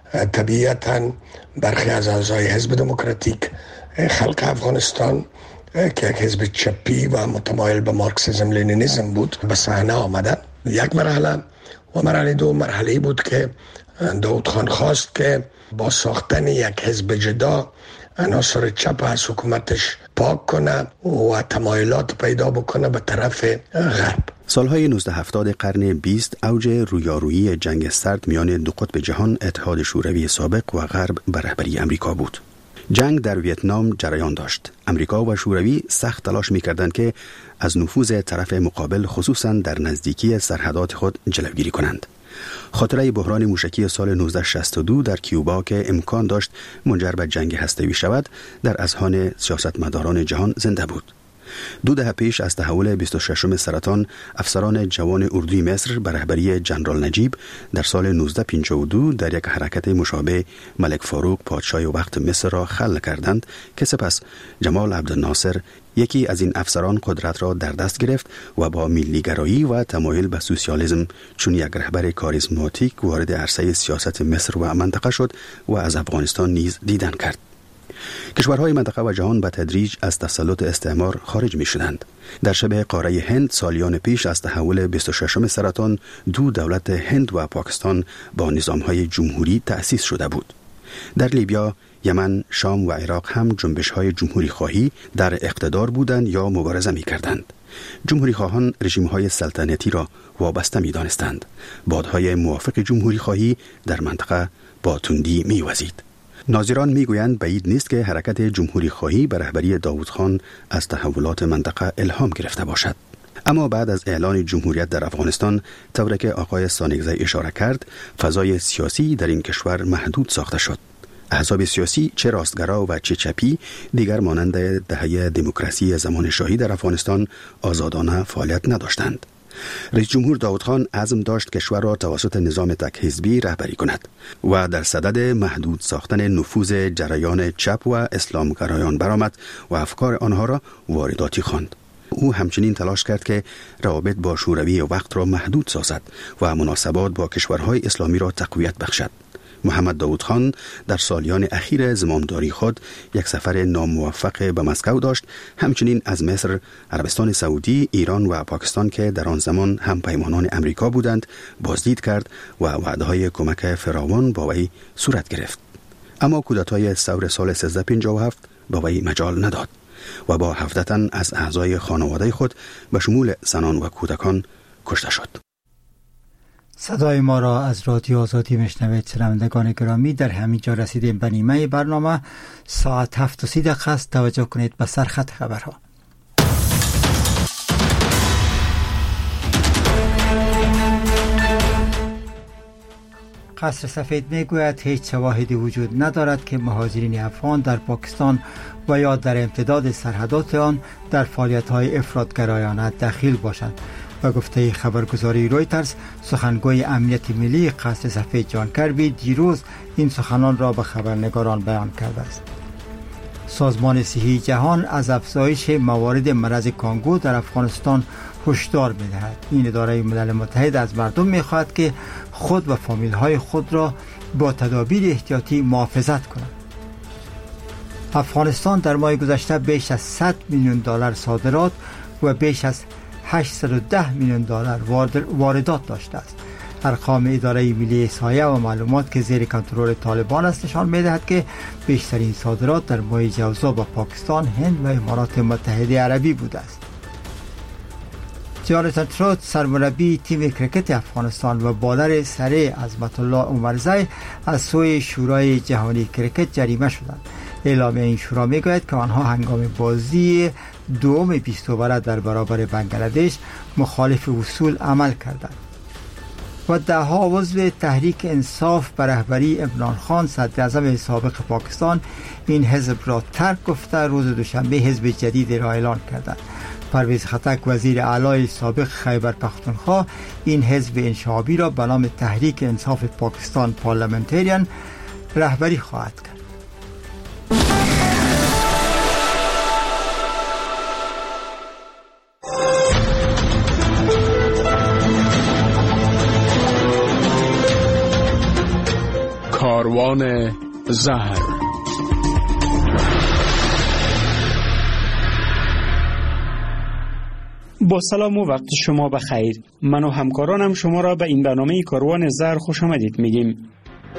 Speaker 18: طبیعتاً برخی از اعضای حزب دموکراتیک خلق افغانستان که یک حزب چپی و متمایل به مارکسیسم لنینیسم بود به صحنه آمدن. یک مرحله و مرحله دو مرحله بود که داود خان خواست که با ساختن یک حزب جدا عناصر چپ از حکومتش پاک کنه و تمایلات پیدا بکنه به طرف غرب.
Speaker 7: سالهای نوزده هفتاد قرن بیست اوج رویارویی جنگ سرد میان دو قطب جهان اتحاد شوروی سابق و غرب به رهبری امریکا بود. جنگ در ویتنام جریان داشت. امریکا و شوروی سخت تلاش می‌کردند که از نفوذ طرف مقابل خصوصاً در نزدیکی سرحدات خود جلوگیری کنند. خاطره بحران موشکی سال نوزده شصت و دو در کیوبا که امکان داشت منجر به جنگ هسته‌ای شود در اذهان سیاستمداران جهان زنده بود. دو دهه پیش از تحول بیست و ششم سرطان افسران جوان اردوی مصر به رهبری جنرال نجیب در سال نوزده پنجاه و دو در یک حرکت مشابه ملک فاروق پادشاه وقت مصر را خلع کردند که سپس جمال عبدالناصر یکی از این افسران قدرت را در دست گرفت و با ملیگرایی و تمایل به سوسیالیسم چون یک رهبر کاریزماتیک وارد عرصه سیاست مصر و منطقه شد و از افغانستان نیز دیدن کرد. کشورهای منطقه و جهان به تدریج از تسلط استعمار خارج می شدند. در شبه قاره هند سالیان پیش از تحول بیست و ششم سرطان دو دولت هند و پاکستان با نظامهای جمهوری تأسیس شده بود. در لیبیا، یمن، شام و عراق هم جنبش‌های جمهوری خواهی در اقتدار بودند یا مبارزه می کردند. جمهوری خواهان رژیم‌های سلطنتی را وابسته می دانستند. بادهای موافق جمهوری خواهی در منطقه با تندی می وزید. ناظران میگویند بعید نیست که حرکت جمهوری خواهی به رهبری داود خان از تحولات منطقه الهام گرفته باشد. اما بعد از اعلان جمهوریت در افغانستان، طوری که آقای استانکزی اشاره کرد، فضای سیاسی در این کشور محدود ساخته شد. احزاب سیاسی چه راستگرا و چه چپی دیگر مانند دهه دموکراسی زمان شاهی در افغانستان آزادانه فعالیت نداشتند. رئیس جمهور داود خان عزم داشت کشور را توسط نظام تک حزبی رهبری کند و در صدد محدود ساختن نفوذ جریان چپ و اسلامگرایان برآمد و افکار آنها را وارداتی خواند. او همچنین تلاش کرد که روابط با شوروی وقت را محدود سازد و مناسبات با کشورهای اسلامی را تقویت بخشد. محمد داود خان در سالیان اخیر زمامداری خود یک سفر ناموفق به مسکو داشت. همچنین از مصر، عربستان سعودی، ایران و پاکستان که در آن زمان هم پیمانان امریکا بودند بازدید کرد و وعده‌های کمک فراوان با وی صورت گرفت. اما کودتای ثور سال سیزده پنجاه و هفت با وی مجال نداد و با هفده تن از اعضای خانواده خود به شمول زنان و کودکان کشته شد.
Speaker 1: صدای ما را از رادیو آزادی میشنوید. شنوندگان گرامی، در همین جا رسیدیم به نیمه برنامه. ساعت هفت و سی دقیقه است. توجه کنید به سرخط خبرها. قصر سفید میگوید هیچ شواهدی وجود ندارد که مهاجرین افغان در پاکستان و یا در امتداد سرحدات آن در فعالیت‌های افراط‌گرایانه دخیل باشند. و گفته خبرگزاری رویترز، سخنگوی امنیت ملی قصر سفید جان کربی دیروز این سخنان را به خبرنگاران بیان کرده است. سازمان صحی جهان از افزایش موارد مرض کانگو در افغانستان هشدار می‌دهد. این اداره ملل متحد از مردم می‌خواهد که خود و فامیل‌های خود را با تدابیر احتیاطی محافظت کنند. افغانستان در ماه گذشته بیش از صد میلیون دلار صادرات و بیش از هشتصد و ده میلیون دلار واردات داشته است. ارقام اداره ملی احصایه و معلومات که زیر کنترل طالبان است نشان می‌دهد که بیشترین صادرات در ماه جوزا با پاکستان، هند و امارات متحده عربی بوده است. جاناتان تروت، سرمربی تیم کرکت افغانستان و بالر سره عظمت الله عمرزی از سوی شورای جهانی کرکت جریمه شدند. اعلامیه این شورا میگوید که آنها هنگام بازی دوم بیست اوور در برابر بنگلادش مخالف اصول عمل کردند. و ده ها عضو تحریک انصاف به رهبری عمران خان صدر اعظم سابق پاکستان این حزب را ترک گفته روز دوشنبه حزب جدید را اعلان کردند. پرویز خطک، وزیر اعلی سابق خیبر پختونخوا، این حزب انشعابی را به نام تحریک انصاف پاکستان پارلمنتریان رهبری خواهد کرد.
Speaker 5: کاروان زهر.
Speaker 19: با سلام و وقت شما بخیر. من و همکارانم شما را به این برنامه کاروان زهر خوش آمدید میگیم.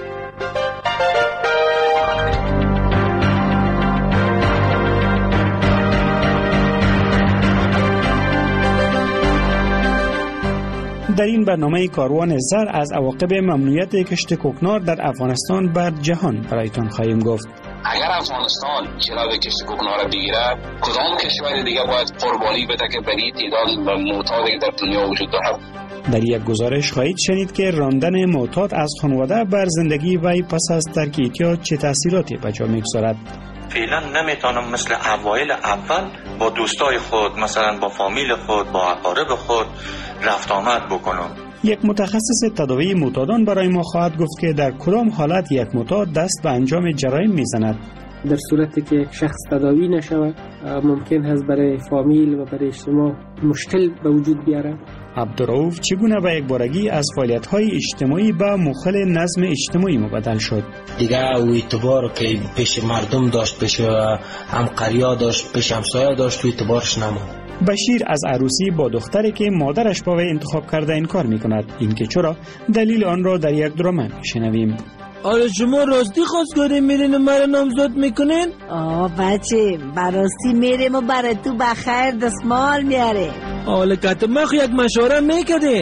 Speaker 19: در این برنامه کاروان زر از عواقب ممنوعیت کشت کوکنار در افغانستان بر جهان برایتان خواهیم گفت.
Speaker 20: اگر افغانستان جلوی کشت کوکنار را بگیرد، کدام کشور دیگر باید قربانی بده که به این تعداد و معتادی در دنیا وجود دارد؟
Speaker 19: در یک گزارش خواهید شنید که راندن معتاد از خانواده بر زندگی وی پس از ترک اعتیاد چه تاثیراتی به جا میگذارد.
Speaker 21: فعلا نمیتونم مثل اوایل اول با دوستای خود، مثلا با فامیل خود، با اقارب خود رفت آمد بکنم.
Speaker 19: یک متخصص تداوی معتادان برای ما خواهد گفت که در کدام حالت یک معتاد دست به انجام جرایم میزند.
Speaker 4: در صورتی که یک شخص تداوی نشود ممکن است برای فامیل و برای اجتماع مشکل به وجود بیاره.
Speaker 19: عبدالرؤوف چگونه به یک بارگی از فعالیت‌های اجتماعی به مخل نظم اجتماعی مبدل شد؟
Speaker 22: دیگه او اعتبار که پیش مردم داشت، پیش همقریا داشت، پیش همسایه داشت، تو اعتبارش نموند.
Speaker 19: بشیر از عروسی با دختری که مادرش با وی انتخاب کرده انکار می‌کند. این که چرا؟ دلیل آن را در یک درامه می‌شنویم.
Speaker 23: آره شما راستی خواستگاری میرین و مرا نامزد میکنین؟
Speaker 24: آه بچه براستی میریم و برای تو بخیر دستمال میاره.
Speaker 23: آله کتمخ یک مشوره میکدین.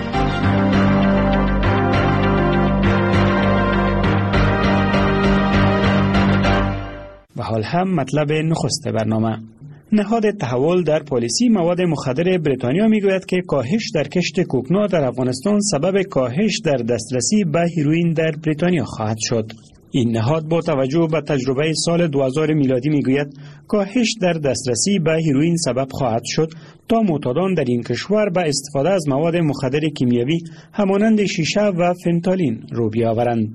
Speaker 19: و حال هم مطلب نخست برنامه. نهاد تحول در پالیسی مواد مخدر بریتانیا میگوید که کاهش در کشت کوکنار در افغانستان سبب کاهش در دسترسی به هیروئین در بریتانیا خواهد شد. این نهاد با توجه به تجربه سال دو هزار میلادی میگوید کاهش در دسترسی به هیروئین سبب خواهد شد تا معتادان در این کشور به استفاده از مواد مخدر کیمیایی همانند شیشه و فنتالین رو بیاورند.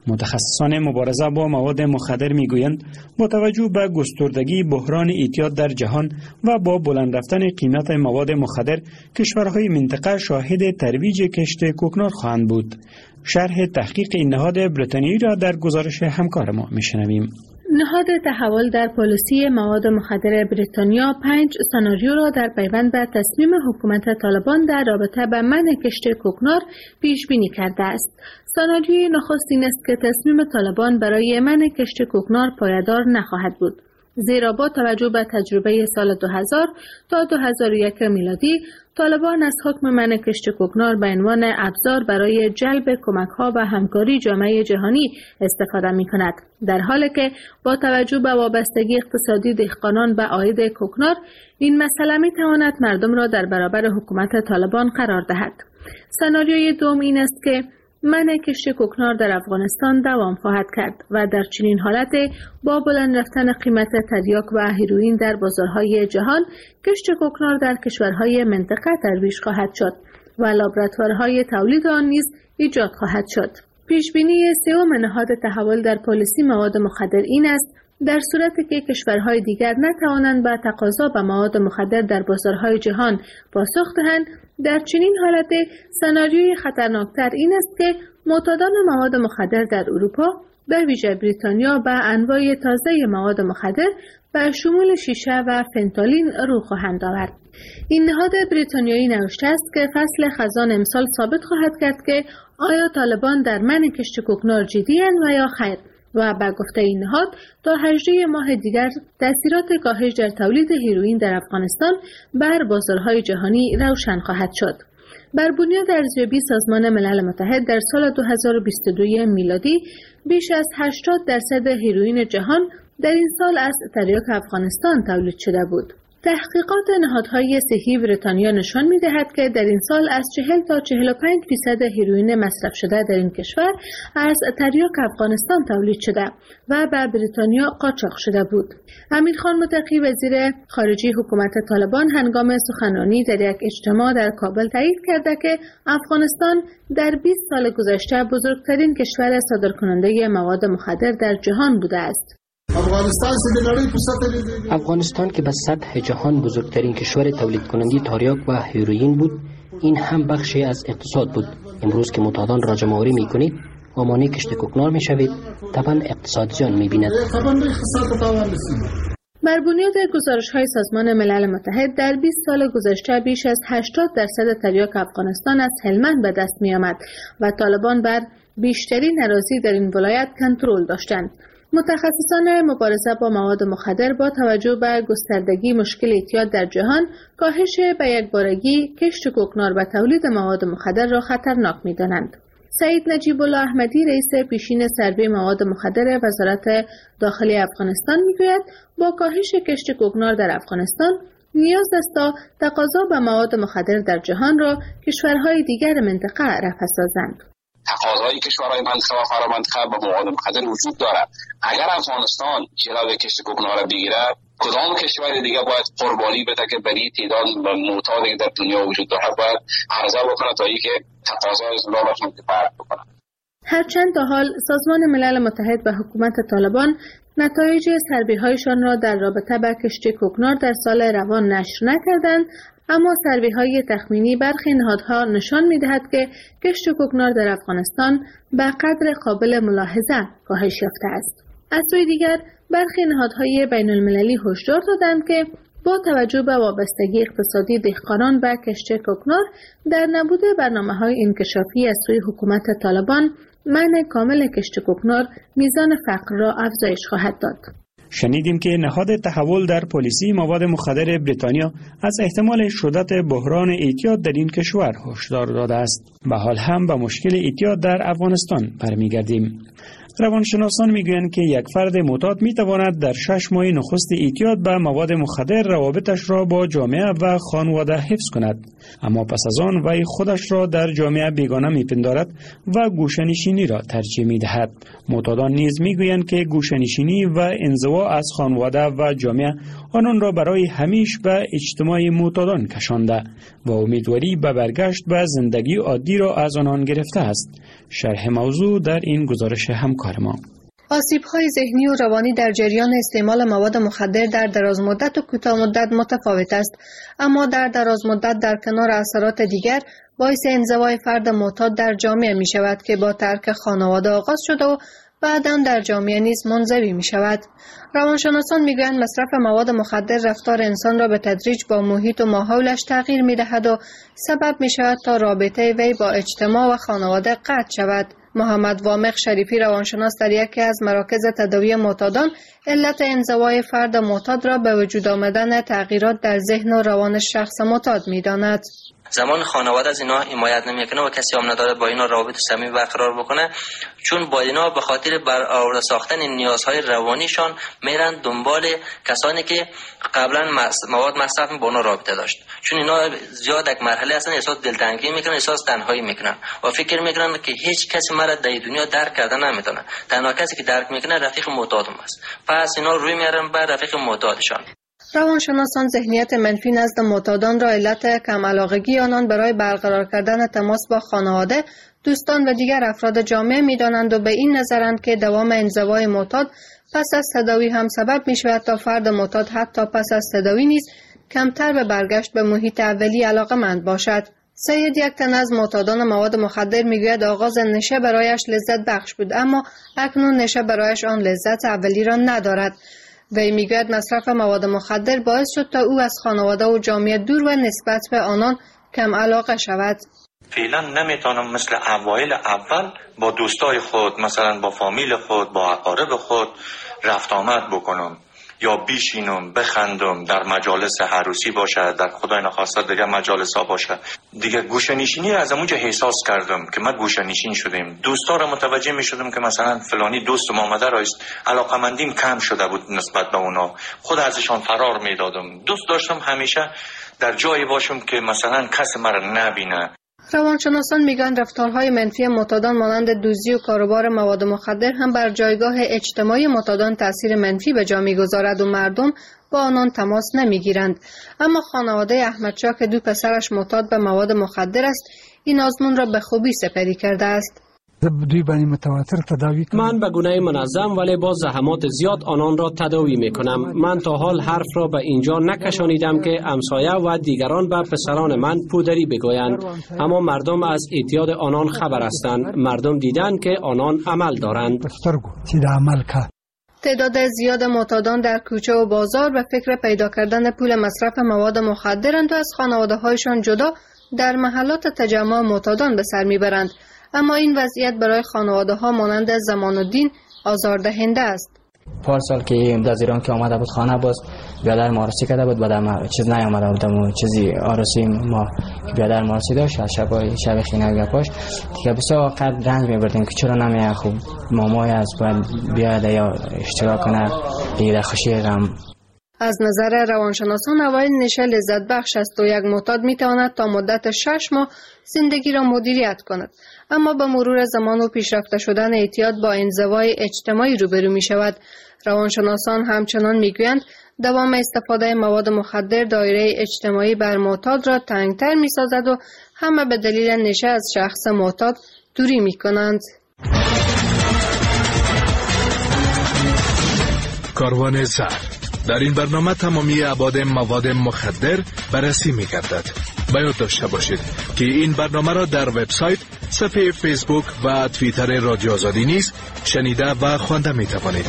Speaker 19: متخصصان مبارزه با مواد مخدر میگویند با توجه به گستردگی بحران اعتیاد در جهان و با بلند رفتن قیمت مواد مخدر، کشورهای منطقه شاهد ترویج کشت کوکنار خواهند بود. شرح تحقیق این نهاد بریتانیایی را در گزارش همکار ما میشنویم.
Speaker 2: نهاد تحول در پالیسی مواد مخدر بریتانیا پنج سناریو را در پیوند به تصمیم حکومت طالبان در رابطه با منع کشت کوکنار پیش بینی کرده است. سناریوی نخست این است که تصمیم طالبان برای منع کشت کوکنار پایدار نخواهد بود، زیرا با توجه به تجربه سال دو هزار تا دو هزار و یک میلادی، طالبان از حکم منع کشت کوکنار به عنوان ابزار برای جلب کمک‌ها و همکاری جامعه جهانی استفاده می‌کند، در حالی که با توجه به وابستگی اقتصادی دهقانان به عاید کوکنار، این مسئله می‌تواند مردم را در برابر حکومت طالبان قرار دهد. سناریوی دوم این است که منع کشت کوکنار در افغانستان دوام خواهد کرد و در چنین حالت با بلند رفتن قیمت تریاک و هیروئین در بازارهای جهان، کشت کوکنار در کشورهای منطقه ترویج خواهد شد و لابراتوارهای تولید آن نیز ایجاد خواهد شد. پیش بینی سوم نهاد تحول در پالیسی مواد مخدر این است در صورتی که کشورهای دیگر نتوانند به تقاضا به مواد مخدر در بازارهای جهان پاسخ دهند، در چنین حالت سناریوی خطرناکتر این است که معتادان مواد مخدر در اروپا، به ویژه بریتانیا، به انواع تازه مواد مخدر به شمول شیشه و فنتالین رو خواهند آورد. این نهاد بریتانیایی نوشته است که فصل خزان امسال ثابت خواهد کرد که آیا طالبان در منع کشت کوکنار جدی‌اند و یا خیر، و به گفته این نهاد تا هجده ماه دیگر تأثیرات کاهش در تولید هیروئین در افغانستان بر بازارهای جهانی روشن خواهد شد. بر بنیاد ارزیابی سازمان ملل متحد در سال دو هزار و بیست و دو میلادی، بیش از هشتاد درصد هیروئین جهان در این سال از تریاک افغانستان تولید شده بود. تحقیقات نهادهای صحی بریتانیا نشان می‌دهد که در این سال از چهل تا چهل و پنج درصد هیروئین مصرف شده در این کشور از تریاک افغانستان تولید شده و به بریتانیا قاچاق شده بود. امیرخان متقی وزیر خارجه حکومت طالبان هنگام سخنرانی در یک اجتماع در کابل تایید کرده که افغانستان در بیست سال گذشته بزرگترین کشور صادرکننده مواد مخدر در جهان بوده است.
Speaker 10: افغانستان که به سطح جهان بزرگترین کشور تولید کننده تریاک و هیروئین بود، این هم بخشی از اقتصاد بود. امروز که معتادان را جمع‌آوری می‌کنید و مانع کشت کوکنار می‌شوید، طبعاً اقتصاد زیان می‌بیند.
Speaker 2: بر بنیاد گزارش‌های سازمان ملل متحد در بیست سال گذشته بیش از هشتاد درصد تریاک افغانستان از هلمند به دست می‌آمد و طالبان بر بیشترین اراضی در این ولایت کنترل داشتند. متخصصان مبارزه با مواد مخدر با توجه به گستردگی مشکل اعتیاد در جهان، کاهش به یکبارگی کشت کوکنار و تولید مواد مخدر را خطرناک می‌دانند. سعید نجیب الله احمدی، رئیس پیشین سروی مواد مخدر وزارت داخلی افغانستان میگوید با کاهش کشت کوکنار در افغانستان نیاز است تا تقاضا به مواد مخدر در جهان را کشورهای دیگر منطقه رفع سازند.
Speaker 20: تقاضای کشورهای منطقه و فرامنطقه به مواد مخدر وجود دارد. اگر افغانستان جلوی کشت کوکنار را بگیرد، کدام کشور دیگه باید قربانی بده که برای تعداد معتادی که در دنیا وجود دارد باید عرضه بکنه تا اینکه تقاضای زلالشون کفایت بکنه.
Speaker 2: هرچند تا حال سازمان ملل متحد و حکومت طالبان نتایج سروی‌هایشان را در رابطه با کشت کوکنار در سال روان نشر نکردند، اما سروی‌های تخمینی برخی نهادها نشان می‌دهد که کشت کوکنار در افغانستان به قدر قابل ملاحظه کاهش یافته است. از سوی دیگر برخی نهادهای بین‌المللی هشدار دادند که با توجه به وابستگی اقتصادی دهقانان به کشت کوکنار، در نبود برنامه‌های انکشافی از سوی حکومت طالبان، منع کامل کشت کوکنار میزان فقر را افزایش خواهد داد.
Speaker 19: شنیدیم که نهاد تحول در پالیسی مواد مخدر بریتانیا از احتمال شدت بحران اعتیاد در این کشور هشدار داده است. به حال هم به مشکل اعتیاد در افغانستان برمیگردیم. روانشناسان میگویند که یک فرد معتاد میتواند در شش ماه نخست اعتیاد به مواد مخدر روابطش را با جامعه و خانواده حفظ کند. اما پس از آن وی خودش را در جامعه بیگانه میپندارد و گوشه‌نشینی را ترجیح میدهد. معتادان نیز میگویند که گوشه‌نشینی و انزوا از خانواده و جامعه آنان را برای همیشه به اجتماع معتادان کشانده و امیدواری به برگشت به زندگی عادی را از آنان گرفته است. شرح موضوع در این گزارش همکار ما.
Speaker 2: آسیب‌های ذهنی و روانی در جریان استعمال مواد مخدر در دراز مدت و کوتاه مدت متفاوت است، اما در دراز مدت در کنار اثرات دیگر باعث انزوای فرد معتاد در جامعه می شود که با ترک خانواده آغاز شده و بعداً در جامعه نیز منزوی می شود. روانشناسان می گویند مصرف مواد مخدر رفتار انسان را به تدریج با محیط و ماحولش تغییر می دهد و سبب می شود تا رابطه وی با اجتماع و خانواده قطع شود. محمد وامق شریفی روانشناس در یکی از مراکز تداوی معتادان علت انزوای فرد معتاد را به وجود آمدن تغییرات در ذهن و روان شخص معتاد می داند.
Speaker 11: زمان خانواده از اینا حمایت نمیکنه و کسی هم نداره با اینا روابط صمیمی برقرار بکنه، چون با اینا به خاطر برآورده ساختن نیازهای روانیشان میرن دنبال کسانی که قبلا مواد مصرف با اونا رابطه داشت، چون اینا زیاد یک مرحله هستن احساس دلتنگی میکنن، احساس تنهایی میکنن و فکر میکنن که هیچ کسی مرا در دنیا درک کردن نمیتونه. تنها کسی که درک میکنه رفیق معتادم است، پس اینا روی میارن بر رفیق معتادشان.
Speaker 2: روانشناسان ذهنیت منفی نزد معتادان را علت کم علاقگی آنان برای برقرار کردن تماس با خانواده، دوستان و دیگر افراد جامعه می‌دانند و به این نظرند که دوام انزوای معتاد پس از تداوی هم سبب می‌شود تا فرد معتاد حتی پس از تداوی نیز کمتر به برگشت به محیط اولی علاقه‌مند باشد. سید یک تن از معتادان مواد مخدر میگوید آغاز نشه برایش لذت بخش بود، اما اکنون نشه برایش آن لذت اولی را ندارد. وی میگوید مصرف مواد مخدر باعث شد تا او از خانواده و جامعه دور و نسبت به آنان کم علاقه شود.
Speaker 21: فعلا نمیتونم مثل اوایل اول با دوستای خود، مثلا با فامیل خود، با اقارب خود رفت آمد بکنم یا بیشینم بخندم، در مجالس عروسی باشه، در خدای نخواسته دیگه مجالس ها باشه. دیگه گوشه‌نشینی از اونجا احساس کردم که من گوشه‌نشین شدم. دوستا رو متوجه می شدم که مثلا فلانی دوستم آمده راست، علاقمندیم کم شده بود نسبت به اونا، خود ازشان فرار می دادم. دوست داشتم همیشه در جایی باشم که مثلا کس مرا نبینه.
Speaker 2: روانشناسان میگن رفتارهای منفی معتادان مانند دزدی و کاروبار مواد مخدر هم بر جایگاه اجتماعی معتادان تاثیر منفی به جا میگذارد و مردم با آنان تماس نمیگیرند. اما خانواده احمدشاه که دو پسرش معتاد به مواد مخدر است، این آزمون را به خوبی سپری کرده است.
Speaker 4: من به گونه منظم ولی با زحمات زیاد آنان را تداوی می کنم. من تا حال حرف را به اینجا نکشانیدم که همسایه و دیگران به پسران من پودری بگویند، اما مردم از اعتیاد آنان خبر هستند. مردم دیدند که آنان عمل دارند.
Speaker 2: تعداد زیاد معتادان در کوچه و بازار به فکر پیدا کردن پول مصرف مواد مخدرند و از خانواده هایشان جدا در محلات تجمع معتادان به سر میبرند. اما این وضعیت برای خانواده ها مانند زمان الدین آزاردهنده است.
Speaker 12: پارسال که از ایران که آمده بود خانه باز بیادر مارسی کرده بود، بعد چیز نیامده بودم و چیزی آرسی ما بیادر مارسی داشت از شب شب خینه گپاش دیگه بسیار قد رنج میبردیم که چرا نمیه خوب مامای از باید بیاد یا اشتراک کنه دیگه خوشی غم.
Speaker 2: از نظر روانشناسان اوایل نشه لذت بخش است و یک معتاد میتواند تا مدت شش ماه زندگی را مدیریت کند، اما با مرور زمان و پیشرفته شدن اعتیاد با انزوای اجتماعی روبرو می شود. روانشناسان همچنان میگویند دوام استفاده مواد مخدر دایره اجتماعی بر معتاد را تنگتر می سازد و همه به دلیل نشه از شخص معتاد دوری می کنند.
Speaker 13: کاروان زر در این برنامه تمامی ابعاد مواد مخدر بررسی می گردد. باید داشته باشید که این برنامه را در وبسایت، صفحه فیسبوک و توییتر رادیو آزادی نیز شنیده و خوانده می توانید.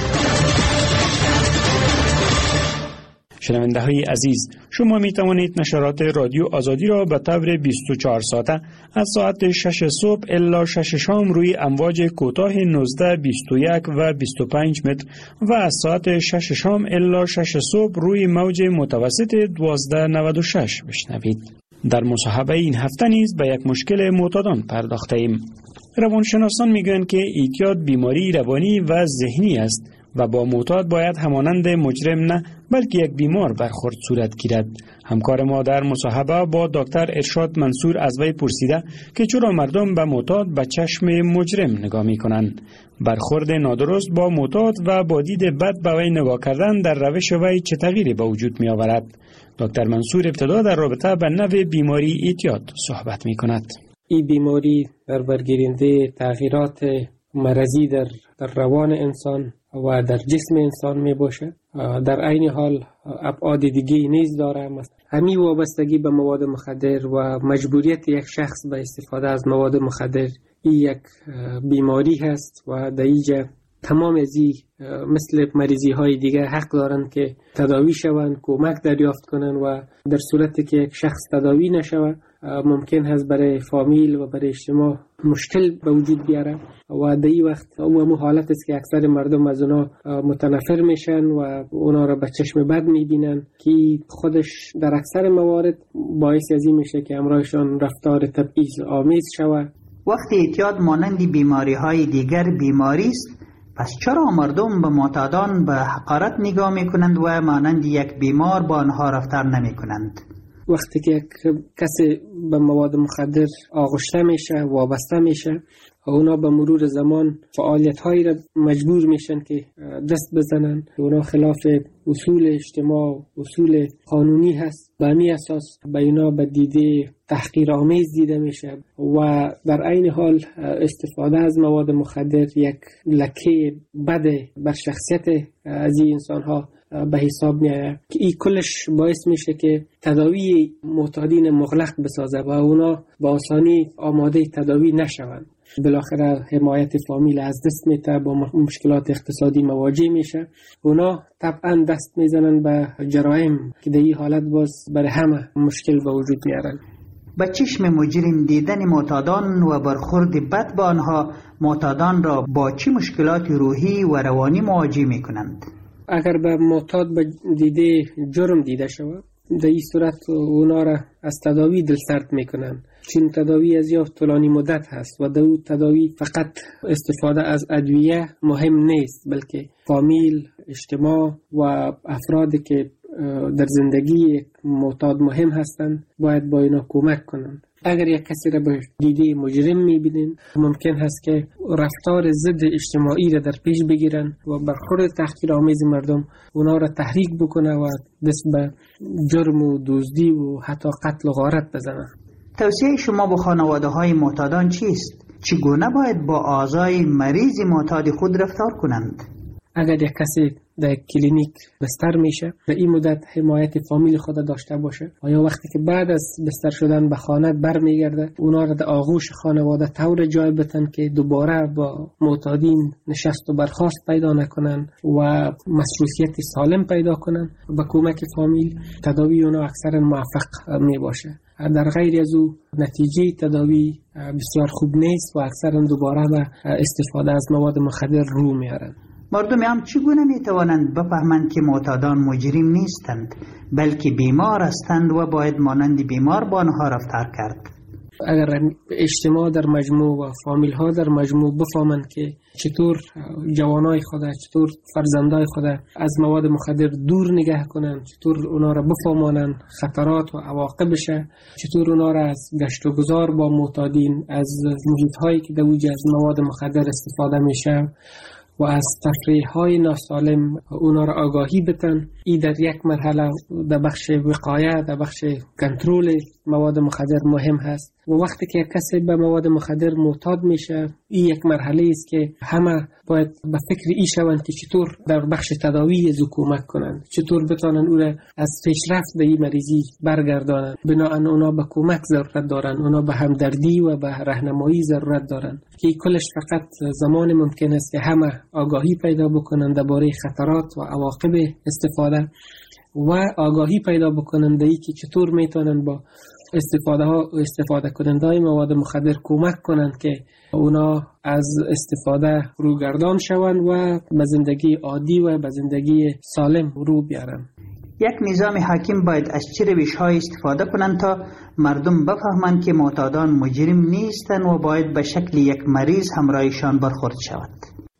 Speaker 19: شنونده های عزیز، شما می توانید نشرات رادیو آزادی را به طور بیست و چهار ساعته از ساعت شش صبح الی شش شام روی امواج کوتاه نوزده، بیست و یک و بیست و پنج متر و از ساعت شش شام الی شش صبح روی موج متوسط دوازده نود و شش بشنوید. در مصاحبه این هفته نیز به یک مشکل معتادان پرداخته ایم. روانشناسان میگویند که اعتیاد بیماری روانی و ذهنی است و با معتاد باید همانند مجرم نه بلکه یک بیمار برخورد صورت گیرد. همکار ما در مصاحبه با دکتر ارشاد منصور از وی پرسیده که چرا مردم به معتاد به چشم مجرم نگاه می کنند. برخورد نادرست با معتاد و با دید بد به وی نگاه کردن در روش وی چه تغییری به وجود می آورد؟ دکتر منصور ابتدا در رابطه به نوع بیماری اعتیاد صحبت می کند.
Speaker 3: این بیماری در برگیرنده تغییرات مرضی در, در روان انسان و در جسم انسان می باشه. در عین حال ابعاد دیگه نیز داره. همین وابستگی به مواد مخدر و مجبوریت یک شخص به استفاده از مواد مخدر این یک بیماری هست و در اینجا تمام ازی مثل مریضی های دیگه حق دارن که تداوی شوند، کمک دریافت کنن و در صورتی که یک شخص تداوی نشوه ممکن هست برای فامیل و برای اجتماع مشکل به وجود بیاره و در این وقت او حالت است که اکثر مردم از اونا متنفر میشن و اونا را به چشم بد میبینن که خودش در اکثر موارد باعث از این میشه که همراهشان رفتار تبعیض آمیز شود.
Speaker 6: وقتی اعتیاد مانند بیماری های دیگر بیماری است، پس چرا مردم به معتادان به حقارت نگاه میکنند و مانند یک بیمار با آنها رفتار نمیکنند؟
Speaker 3: وقتی که کسی به مواد مخدر آغشته میشه، وابسته میشه، اونا به مرور زمان فعالیت هایی را مجبور میشن که دست بزنن. اونا خلاف اصول اجتماع، اصول قانونی هست. به همین اساس به اینا به دیده تحقیر آمیز دیده میشه و در عین حال استفاده از مواد مخدر یک لکه بده بر شخصیت از این انسان ها به حساب میاد که این کلش باعث میشه که تداوی معتادین مغلق بسازه و اونا با آسانی آماده تداوی نشوند. بالاخره حمایت فامیل از دست میته، با مشکلات اقتصادی مواجه میشه. اونا طبعا دست میزنن به جرایم که در این حالت باز برای همه مشکل به وجود میارن.
Speaker 6: با چشم مجرم دیدن معتادان و برخورد بد با آنها معتادان را با چه مشکلات روحی و روانی مواجه میکنند؟
Speaker 3: اگر به معتاد به دیده جرم دیده شود، در این صورت اونا را از تداوی دلسرد میکنن، چون تداوی از یا طولانی مدت هست و در اون تداوی فقط استفاده از ادویه مهم نیست، بلکه فامیل، اجتماع و افرادی که در زندگی معتاد مهم هستند باید با اینا کمک کنند. اگر یک کسی را به دیده مجرم میبینین ممکن هست که رفتار ضد اجتماعی را در پیش بگیرن و برخورد تحقیرآمیز مردم اونا را تحریک بکنه و دست به جرم و دزدی و حتی قتل و غارت بزنن.
Speaker 6: توصیه شما به خانواده های معتادان چیست؟ چگونه باید با اعضای مریض معتاد خود رفتار کنند؟
Speaker 3: اگر یک کسی در کلینیک بستر میشه در این مدت حمایت فامیل خود داشته باشه و یا وقتی که بعد از بستر شدن به خانه برمیگرده اونا را در آغوش خانواده طور جای بتن که دوباره با معتادین نشست و برخاست پیدا نکنن و مصروفیت سالم پیدا کنن. با کمک فامیل تداوی اونا اکثرا موفق می باشه. در غیر از او نتیجه تداوی بسیار خوب نیست و اکثرا دوباره به استفاده از مواد مخدر رو میارن.
Speaker 6: مردم هم چگونه می توانند بفهمند که معتادان مجرم نیستند بلکه بیمار هستند و باید مانند بیمار با آنها رفتار کرد؟
Speaker 3: اگر اجتماع در مجموع و فامیل ها در مجموع بفهمند که چطور جوانای خود، چطور فرزندای خود از مواد مخدر دور نگه کنند، چطور اونا را بفهمانند خطرات و عواقبش، چطور اونا را از گشت و گذار با معتادین، از محیط هایی که در وجود از مواد مخدر استفاده میشه و از تفریح های ناسالم اونا را آگاهی بتن. ای در یک مرحله در بخش وقایه، در بخش کنترل مواد مخدر مهم هست و وقتی که کسی به مواد مخدر معتاد میشه این یک مرحله است که همه باید به فکر ای شوند که چطور در بخش تداوی از کمک کنند، چطور بتانن او را از پیشرفت به این مریضی برگردانند. بنابراین اونا به کمک ضرورت دارن، اونا به همدردی و به راهنمایی ضرورت دارن که کلش فقط زمان ممکن است که همه آگاهی پیدا بکنند درباره خطرات و عواقب استفاده و آگاهی پیدا بکنند ای که چطور میتونن با استفاده ها استفاده کننده های مواد مخدر کمک کنند که اونا از استفاده روگردان شوند و به زندگی عادی و به زندگی سالم رو بیارن.
Speaker 6: یک نظام حاکم باید از چه روش‌های استفاده کنند تا مردم بفهمند که معتادان مجرم نیستند و باید به شکل یک مریض همراهشان برخورد شود؟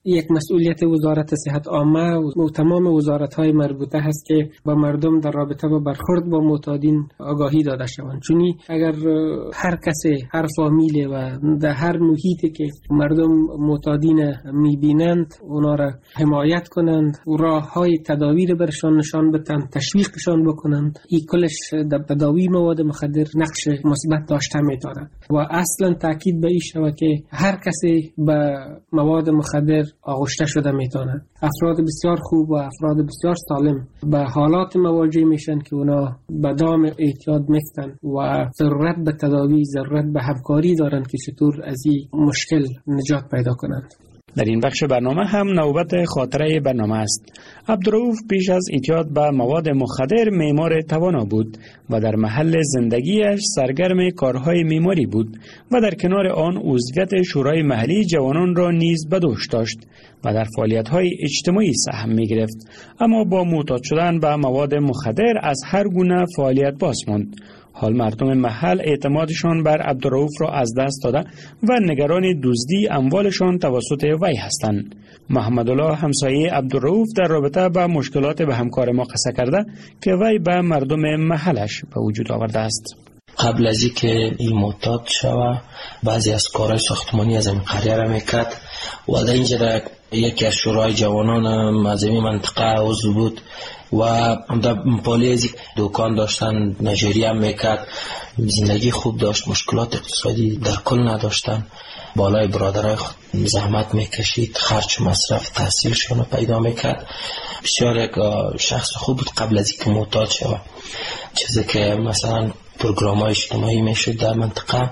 Speaker 3: یک مسئولیت وزارت صحت عامه و تمام وزارت‌های مربوطه هست که با مردم در رابطه با برخورد با معتادین آگاهی داده شوند. چون اگر هر کسی، هر فامیل و در هر محیطی که مردم معتادین می‌بینند اونا را حمایت کنند و راه‌های تداوی را برشان نشان بدن، تشویقشان بکنند، این کلش در تداوی مواد مخدر نقش مثبت داشته می‌تواند. و اصلا تاکید به این شود که هر کسی به مواد مخدر آغشته شده میتونه. افراد بسیار خوب و افراد بسیار سالم به حالات مواجه میشن که اونا به دام اعتیاد میفتن و ضرورت به تداوی، ضرورت به همکاری دارن که چطور از این مشکل نجات پیدا کنند.
Speaker 19: در این بخش برنامه هم نوبت خاطره برنامه است. عبدالرؤوف پیش از اعتیاد به مواد مخدر معمار توانا بود و در محل زندگیش سرگرم کارهای معماری بود و در کنار آن عضویت شورای محلی جوانان را نیز به دوش داشت و در فعالیت‌های اجتماعی سهم می‌گرفت، اما با معتاد شدن به مواد مخدر از هر گونه فعالیت باز ماند. حال مردم محل اعتمادشان بر عبدالرؤوف را از دست داده و نگران دزدی اموالشان توسط وی هستند. محمد الله همسایه عبدالرؤوف در رابطه با مشکلات به همکار ما قصه کرده که وی به مردم محلش به وجود آورده است.
Speaker 22: قبل از اینکه این معتاد شوه بعضی از کارهای ساختمانی از این قریه را میکرد و در اینجا در یکی از شورای جوانان از این منطقه عضو بود و در پالیزی دکان داشتن، نجاری هم میکرد، زندگی خوب داشت، مشکلات اقتصادی در کل نداشتن. بالای برادرای خود زحمت میکشید، خرج و مصرف تحصیلشون رو پیدا میکرد. بسیار یک شخص خوب بود قبل از اینکه معتاد شوه. چیزی که مثلا پروگرام های اجتماعی میشد در منطقه،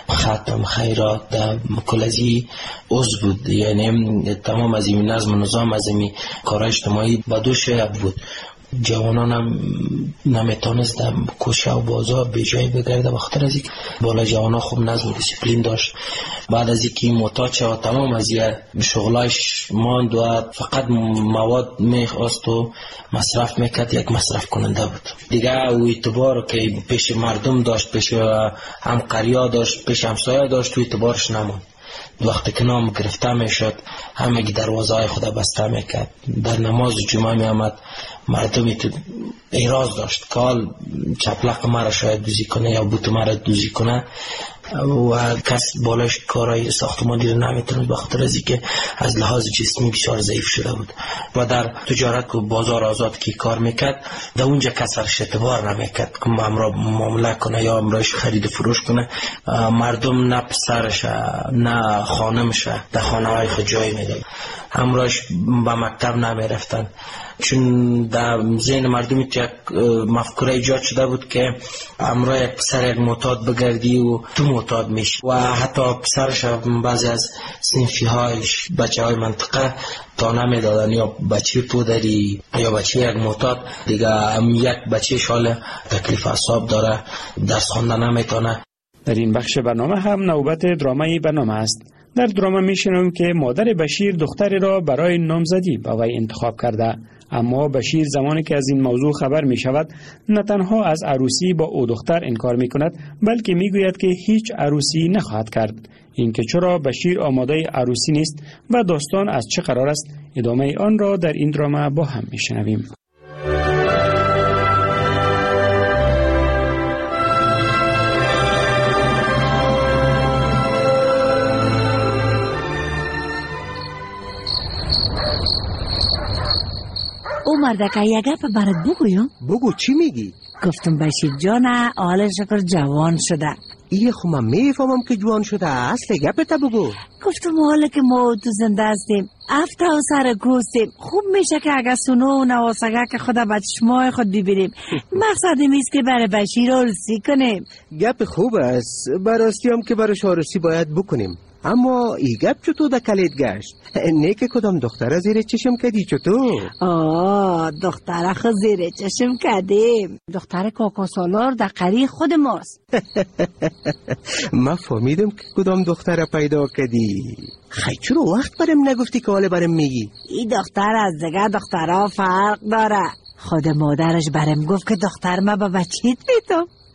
Speaker 22: ختم خیرات در کلزی عضو بود، یعنی تمام از این نظم و نظام از این کارهای اجتماعی با دوش بود. جوانان هم نمیتونست در کوچه و بازار به جای بگرده بخاطر از اینکه بالا جوانا خوب نظم و دیسیپلین داشت. بعد از اینکه معتاد شد و تمام از این شغلایش ماند و فقط مواد میخواست و مصرف میکرد، یک مصرف کننده بود دیگه. او اعتبار که پیش مردم داشت، پیش همکاریا داشت، پیش همسایه داشت، تو اعتبارش نموند. وقتی که نام گرفته میشد همگی دروازه های خدا بسته میکرد. در نماز جمعه می آمد مردمی تو ایراز داشت که حال چپلق مرا شاید دوزی کنه یا بوت مرا دوزی کنه و کس بالاش کارهای ساختمانی رو نمیتوند بخاطر از اینکه از لحاظ جسمی بسیار ضعیف شده بود و در تجارت و بازار آزاد که کار میکرد در اونجا کسرش اعتبار نمیکرد که امرا معامله کنه یا امراش خرید و فروش کنه. مردم نه پسرش نه خانمش در خانه های خود جای میداد، امراش به مکتب نمیرفتن چون در ذهن مردم یک مفکوره ایجاد شده بود که امرا یک پسر یک معتاد بگردی و تو معتاد میشی و حتی پسرش بعضی از صنفی هایش بچه های منطقه تا نمیدادن یا بچه پودری یا بچه یک معتاد دیگه هم یک بچه شال تکلیف اعصاب داره، درس خواندن نمیتونه.
Speaker 19: در این بخش برنامه هم نوبت درامای برنامه است. در دراما میشنویم که مادر بشیر دختری را برای نامزدی به وی انتخاب کرده، اما بشیر زمانی که از این موضوع خبر می شود نه تنها از عروسی با او دختر انکار می کند بلکه می گوید که هیچ عروسی نخواهد کرد. اینکه چرا بشیر آماده عروسی نیست و داستان از چه قرار است، ادامه آن را در این دراما با هم می شنویم.
Speaker 24: او مردکه یک گپ برات بگویم؟
Speaker 9: بگو چی میگی؟
Speaker 24: گفتم بشیر جانه حال شکر جوان شده.
Speaker 9: ایه خو من میفهمم که جوان شده، اصل گپت بگو.
Speaker 24: گفتم حالا که ما تو زنده هستیم افته و سر کوستیم، خوب میشه که اگر سونو و نواسگه که خدا به چشمای خود ببینیم. مقصد میست که برای بشیر عروسی کنیم.
Speaker 9: گپ خوب است، براستی هم که برایش عروسی باید بکنیم، اما ای گپ چطور در کلید گشت؟ نه که کدام دختر زیر چشم کدی چطور؟
Speaker 24: آه دختر خود زیر چشم کدیم، دختر کاکا سالار در قری خود ماست.
Speaker 9: من فهمیدم که کدام دختر پیدا کدی. خیلی چرا وقت برم نگفتی که حالا برم میگی؟
Speaker 24: این دختر از دیگه دخترها فرق داره. خود مادرش برم گفت که دختر ما با بچیت میتم.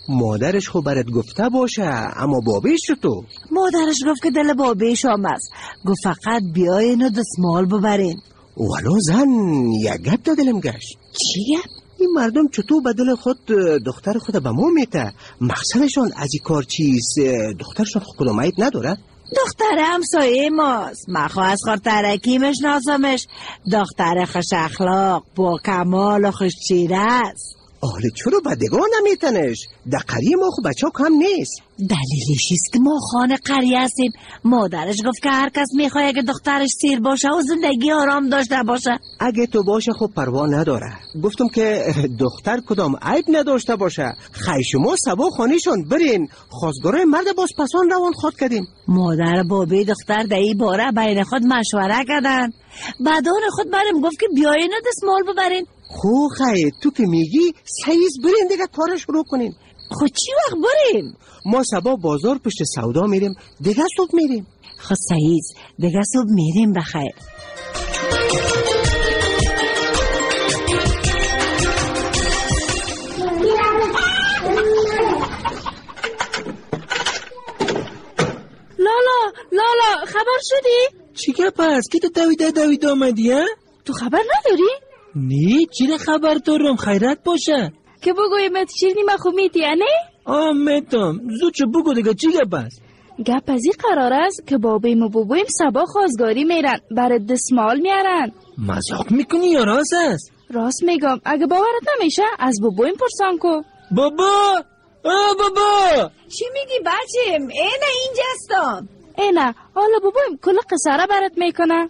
Speaker 9: مادرش خو برات گفته باشه، اما بابیش تو؟
Speaker 24: مادرش گفت که دل بابیش هم است، گفت فقط بیاین و دستمال ببرین.
Speaker 9: ولو زن یک گپ دا دلم گشت.
Speaker 24: چی گپ؟
Speaker 9: این مردم چطور به دل خود دختر خود به ما میته؟ مقصدشان از این کار چیست؟ دخترشان خود کدام عیب نداره؟
Speaker 24: دختر همسایه ماست، من خواهد از خور ترکی مشناسمش. دختر خوش اخلاق با کمال و خوش چیره است.
Speaker 9: آله چرا بدگاه نمیتنش؟ در قریه ما خود بچه ها کم نیست.
Speaker 24: دلیلش است که ما خانه قریه هستیم. مادرش گفت که هر کس میخواه که دخترش سیر باشه و زندگی آرام داشته باشه.
Speaker 9: اگه تو باشه خب پروا نداره. گفتم که دختر کدام عیب نداشته باشه. خی شما سبا خانیشون برین، خواستگاره مرد باز پسان روان خود کردیم.
Speaker 24: مادر بابی دختر در این باره بین خود مشوره کردن. بعدان خود برم گفت که بیاین و دستمال ببرین.
Speaker 9: خو خی تو که میگی سیز برین دیگه کار شروع کنین.
Speaker 24: خود چی وقت بریم؟
Speaker 9: ما سبا بازار پشت سودا میریم، دیگه صبح میریم.
Speaker 24: خود سیز دیگه صبح میریم بخیر.
Speaker 2: لالا لالا خبر شدی؟
Speaker 23: چی گپ است که تو دویده دویده آمدی ها؟
Speaker 2: تو خبر نداری؟
Speaker 23: نه چی خبر دارم، خیرت باشه
Speaker 2: که بگویمت شیرنی ما خوب میتی نه؟
Speaker 23: آه میتم زود چه بگو دیگه چی گپ است؟
Speaker 2: گپ از این قرار است که بابیم و بابویم سبا خواستگاری میرن، برای دستمال میارن.
Speaker 23: مزاق میکنی یا راست است؟
Speaker 2: راست میگم، اگه باورت نمیشه از بابویم پرسان کو.
Speaker 23: بابا آه بابا
Speaker 24: چی میگی بچیم؟ اینه اینجا هستم.
Speaker 2: اینه حالا بابویم کل قصه برات میکنه.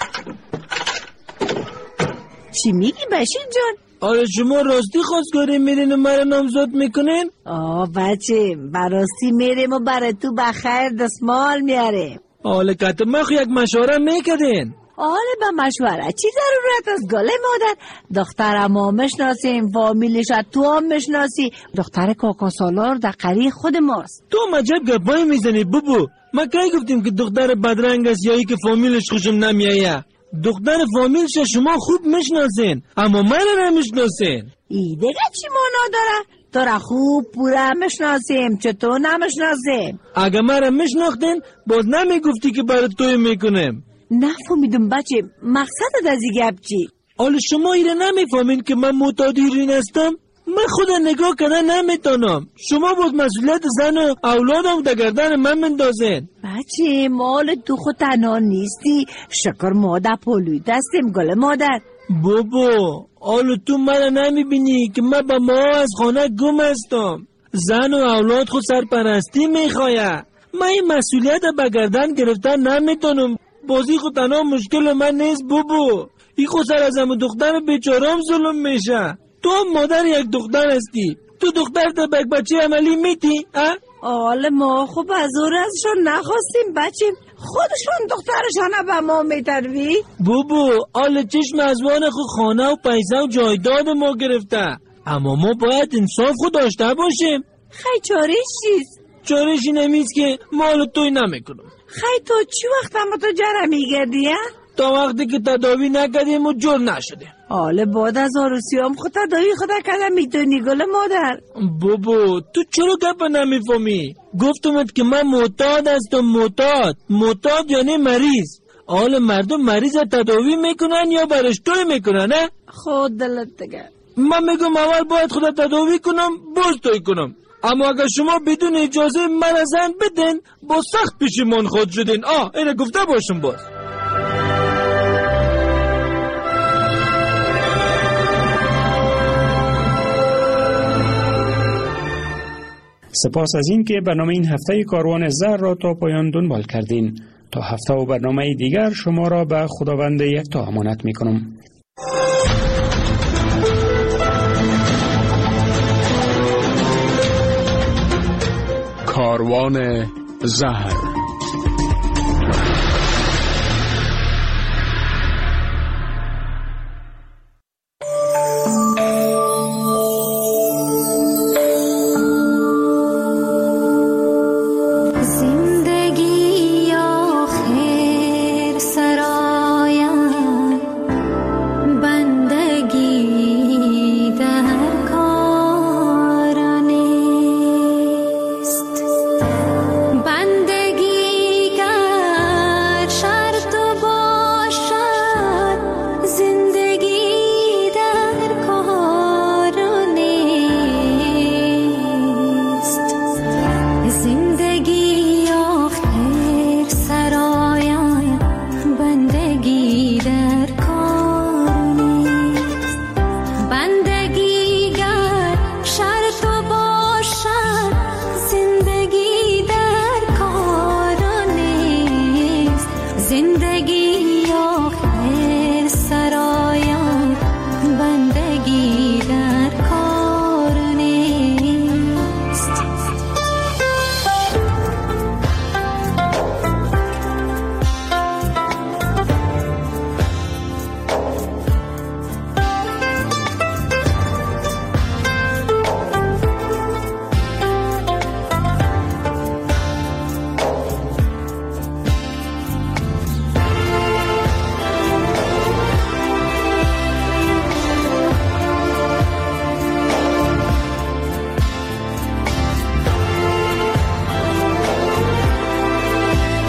Speaker 24: چی میگی بشیر جان؟
Speaker 23: آره شما راستی خواستگاری میرین و مرا نامزد میکنین؟
Speaker 24: آه بچه براستی میریم و برای تو بخیر دستمال میاریم.
Speaker 23: آله که ما خو یک مشوره میکدین.
Speaker 24: آره با مشوره چی ضرورت است گله مادر؟ دختر ما مشناسیم، فامیلش تو هم مشناسی. دختر کاکا سالار در قریه خود ماست.
Speaker 23: تو مجب گپای میزنی بابو. ما کی گفتیم که دختر بدرنگ است یا ای که فامیلش خوشم نمیایه؟ دختر فامیلش شما خوب میشناسین اما من نمیشناسین.
Speaker 24: ای دیگه چی مانا داره؟ تو را خوب پورا میشناسیم، چطور نمیشناسیم؟
Speaker 23: اگه مرا میشناختین باز نمیگفتی که برای توی میکنم.
Speaker 24: نفهمیدم بچه مقصدت از این گپ چی؟
Speaker 23: حالا شما ایره نمیفهمین که من معتاد هیروئین هستم؟ من خود نگاه کردن نمیتونم. شما باز مسئولیت زن و اولادم در گردن من مندازین.
Speaker 24: بچه مال تو خود تنها نیستی، شکر ما در پولوی دستیم گل مادر.
Speaker 23: بابا حالا تو من نمیبینی که من با ما از خانه گم هستم. زن و اولاد خود سرپرستی میخواه. من این مسئولیت به گردن گرفتن نمیتونم. بازی خود تنها مشکل من نیست بابا. این خود سر از همون دختر بیچارم ظلم میشه. تو مادر یک دختر هستی، تو دختر تا بک بچه عملی میتی؟
Speaker 24: آل ما خوب از اور ازشون نخواستیم بچه، خودشون دخترشان به ما میتروی؟
Speaker 23: بابا آل چشم ازوان خود خانه و پیسه و جایداد ما گرفته، اما ما باید انصاف خود داشته باشیم.
Speaker 24: خی چارش چیست؟
Speaker 23: چارش نمیست که مال توی نمیکنم.
Speaker 24: خی تو چی وقت هم تو جره میگردی؟
Speaker 23: تا وقتی که تداوی نکردیم و جور نشده.
Speaker 24: حالا بعد از آروسیام خود تداوی خدا کردم میتونی گل مادر.
Speaker 23: بابا تو چرا گپ نمیفهمی؟ گفتمت که من معتاد هستم. معتاد معتاد یعنی مریض. حالا مردم مریض تداوی میکنن یا برش توی میکنن نه؟
Speaker 24: خود دلت دیگه.
Speaker 23: من میگم اول باید خدا تداوی کنم باز توی کنم، اما اگر شما بدون اجازه من زن بدین با سخت پشیمان خود شدین. آه اینه گفته باشم باز.
Speaker 19: سپاس از این که برنامه این هفته کاروان زهر را تا پایان دنبال کردین. تا هفته و برنامه دیگر شما را به خداوند یکتا امانت می کنم.
Speaker 5: کاروان زهر